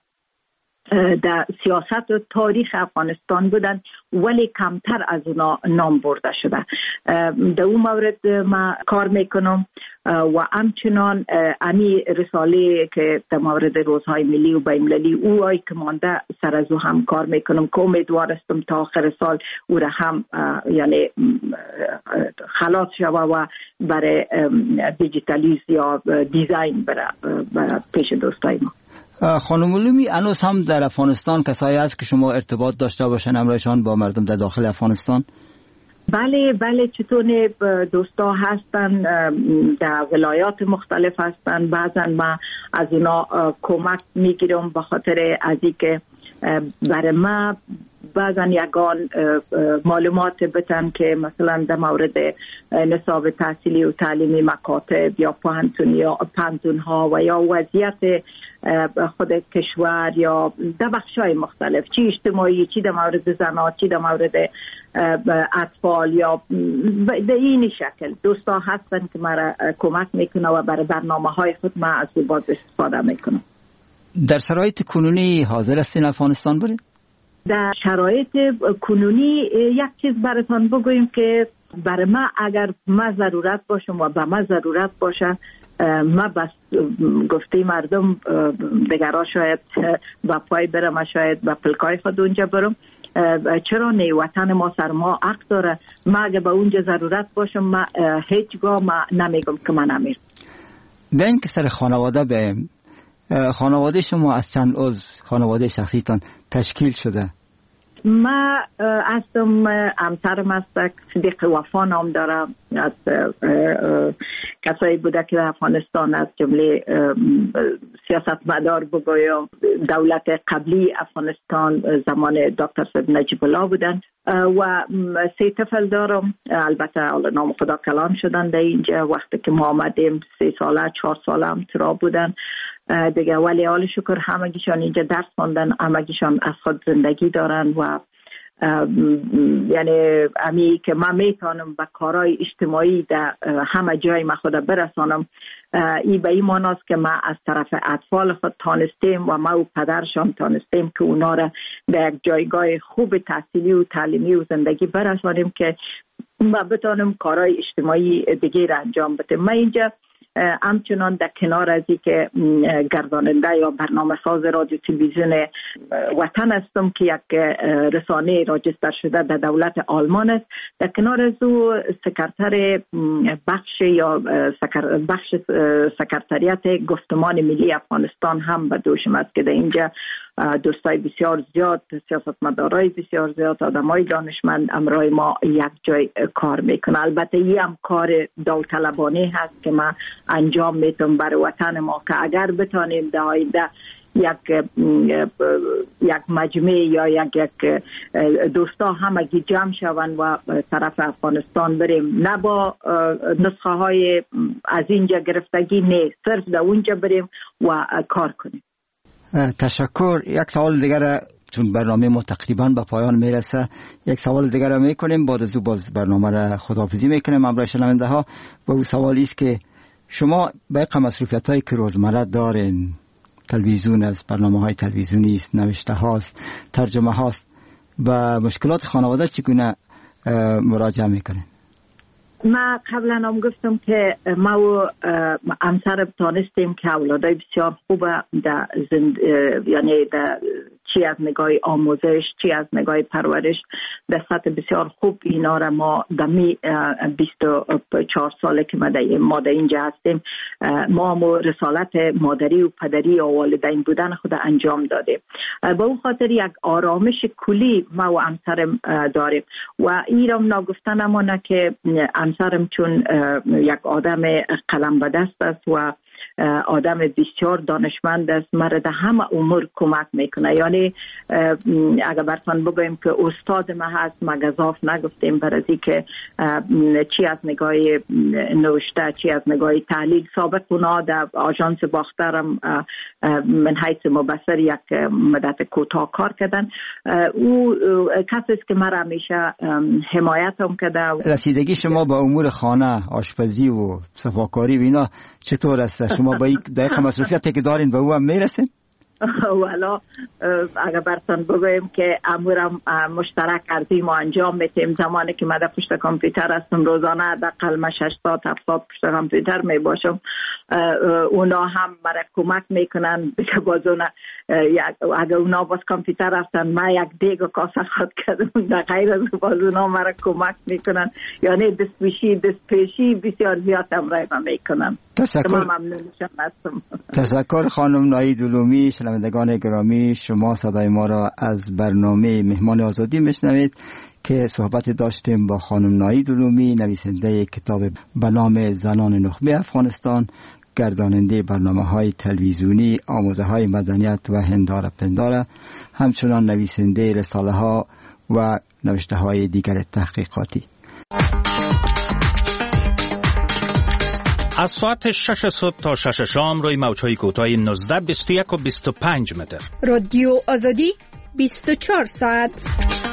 Speaker 16: در سیاست و تاریخ افغانستان بودن ولی کمتر از اونا نام برده شده. در اون مورد ما کار میکنم و همچنان امی رساله که در مورد روزهای ملی و بین‌المللی او آی که مانده سر از او هم کار میکنم که امیدوار استم تا آخر سال او را هم یعنی خلاص شوه و برای دیجیتالیز یا دیزاین برای پیش دوستای ما.
Speaker 15: خانم علومی، هنوز هم در افغانستان کسایی هست که شما ارتباط داشته باشن همراهشان با مردم در داخل افغانستان؟
Speaker 16: بله بله چطور دوستا هستن در ولایات مختلف هستن. بعضا ما از اونا کمک میگیرم به خاطر از اینکه برای ما بعضا یگان معلومات بتن که مثلا در مورد نصاب تحصیلی و تعلیمی مکاتب یا پانتون یا پانتون ها و یا وضعیت خود کشور یا در بخشای مختلف، چی اجتماعی، چی در مورد زنان، چی در مورد اطفال، یا به این شکل دوستا هستن که مرا کمک میکنه و برای برنامه های خود ما از او باز استفاده میکنم.
Speaker 15: در شرایط کنونی حاضر هستین افغانستان برید؟
Speaker 16: در شرایط کنونی یک چیز براتون بگویم که برای ما اگر ما ضرورت باشم و به ما ضرورت باشه، ما بس گفته مردم دیگرها شاید با پای برم و شاید با پلکای خود اونجا برم، چرا نه؟ وطن ما سر ما حق داره. ما اگر به اونجا ضرورت باشم ما هیچگاه ما نمیگم که من نمیرم.
Speaker 15: به این که سر خانواده به خانواده شما از چند عضو خانواده شخصیتان تشکیل شده؟
Speaker 16: ما هستم، همسرم هست، صدیق وفا نام دارم، از کسایی بوده که در افغانستان از جمله سیاستمدار بگویم دولت قبلی افغانستان زمان دکتر سید نجیب الله بودن و سه طفل دارم. البته نام خدا کلام شدن در اینجا وقتی که ما آمدیم سه ساله چهار ساله هم ترا بودن دیگه، ولی حال شکر همگیشان اینجا درس خوندن، همگیشان از خود زندگی دارن و یعنی امی که من میتونم به کارهای اجتماعی در همه جای ما خود برسانم، این به این معناست که ما از طرف اطفال خود تانستیم و ما و پدرشان تانستیم که اونا را در یک جایگاه خوب تحصیلی و تعلیمی و زندگی برسانیم که ما بتانم کارهای اجتماعی دیگه را انجام بدیم. من اینجا همچنان در کنار از این که گرداننده یا برنامه ساز رادیو تلویزیون وطن هستم که یک رسانه راجستر شده در دولت آلمان است، در کنار از او سکرتر بخش یا بخش سکرتریت گفتمان ملی افغانستان هم به دوشم است که در اینجا دوستای بسیار زیاد، سیاستمدارای بسیار زیاد، آدمای دانشمند امرای ما یک جای کار میکنه. البته این هم کار داوطلبانه هست که ما انجام میتونم برای وطن ما که اگر بتانیم در آینده یک یک مجمع یا یک یک دوستا همگی جمع شوند و طرف افغانستان بریم، نه با نسخه های از اینجا گرفتگی، نه صرف در اونجا بریم و کار کنیم.
Speaker 15: تشکر. یک سوال دیگر، چون برنامه ما تقریبا به پایان میرسه، یک سوال دیگر را میکنیم، بعد از او باز برنامه را خداحافظی میکنیم همراه شنونده ها. و او سوالی است که شما به مصروفیت هایی که روزمره دارین، تلویزیون است، برنامه های تلویزیونی است، نوشته هاست، ترجمه هاست، و مشکلات خانواده چگونه مراجعه میکنین؟
Speaker 16: ما قبلا هم گفتم که ما و همسرم تانستیم که اولادای بسیار خوبه در زند... یعنی در چی از نگاه آموزش، چی از نگاه پرورش در سطح بسیار خوب اینا را ما دمی بیست و چهار ساله که ما در اینجا هستیم ما هم رسالت مادری و پدری و والدین بودن خود انجام دادیم. با اون خاطر یک آرامش کلی ما و همسرم داریم و ایرام نگفتن امانه که همسرم چون یک آدم قلم به دست است و آدم بسیار دانشمند است، مرا در همه امور کمک میکنه. یعنی اگر براتون بگویم که استاد ما هست، ما گزاف نگفتیم برای که چی از نگاه نوشته، چی از نگاه تحلیل. سابق اونا در آژانس باخترم من حیث مبصر یک مدت کوتاه کار کردن. او کسی است که مرا همیشه حمایت هم کرده.
Speaker 15: رسیدگی شما با امور خانه، آشپزی و صفاکاری و اینا چطور است؟ شما با این دقیقه مصروفیتی که دارین به او هم میرسین؟
Speaker 16: والا اگر براتون بگویم که امورم مشترک ارزی ما انجام میتیم. زمانی که من در پشت کامپیوتر هستم روزانه دقیقاً من شش ساعت هفت ساعت پشت کامپیوتر می باشم. اونا هم مرا کمک میکنن که بازونه اگر اونا باز کامپیوتر هستن من یک دیگ و کاسه خود کردم در غیر از باز اونا مرا کمک میکنن. یعنی دستپیشی دستپیشی بسیار زیاد امرای من میکنن.
Speaker 15: تشکر تشکر خانم ناهید علومی. شنوندگان گرامی شما صدای ما را از برنامه مهمان آزادی میشنوید که صحبت داشتیم با خانم ناهید علومی، نویسنده کتاب به نام زنان نخبه افغانستان، گرداننده برنامه‌های تلویزیونی، آموزه‌های مدنیت و هنداره پنداره، همچنان نویسنده رساله‌ها و نوشته‌های دیگر تحقیقاتی.
Speaker 11: از ساعت شش صبح تا شش شام روی موج‌های کوتاه نوزده، بیست و یک و بیست و پنج متر.
Speaker 17: رادیو آزادی بیست و چهار ساعت.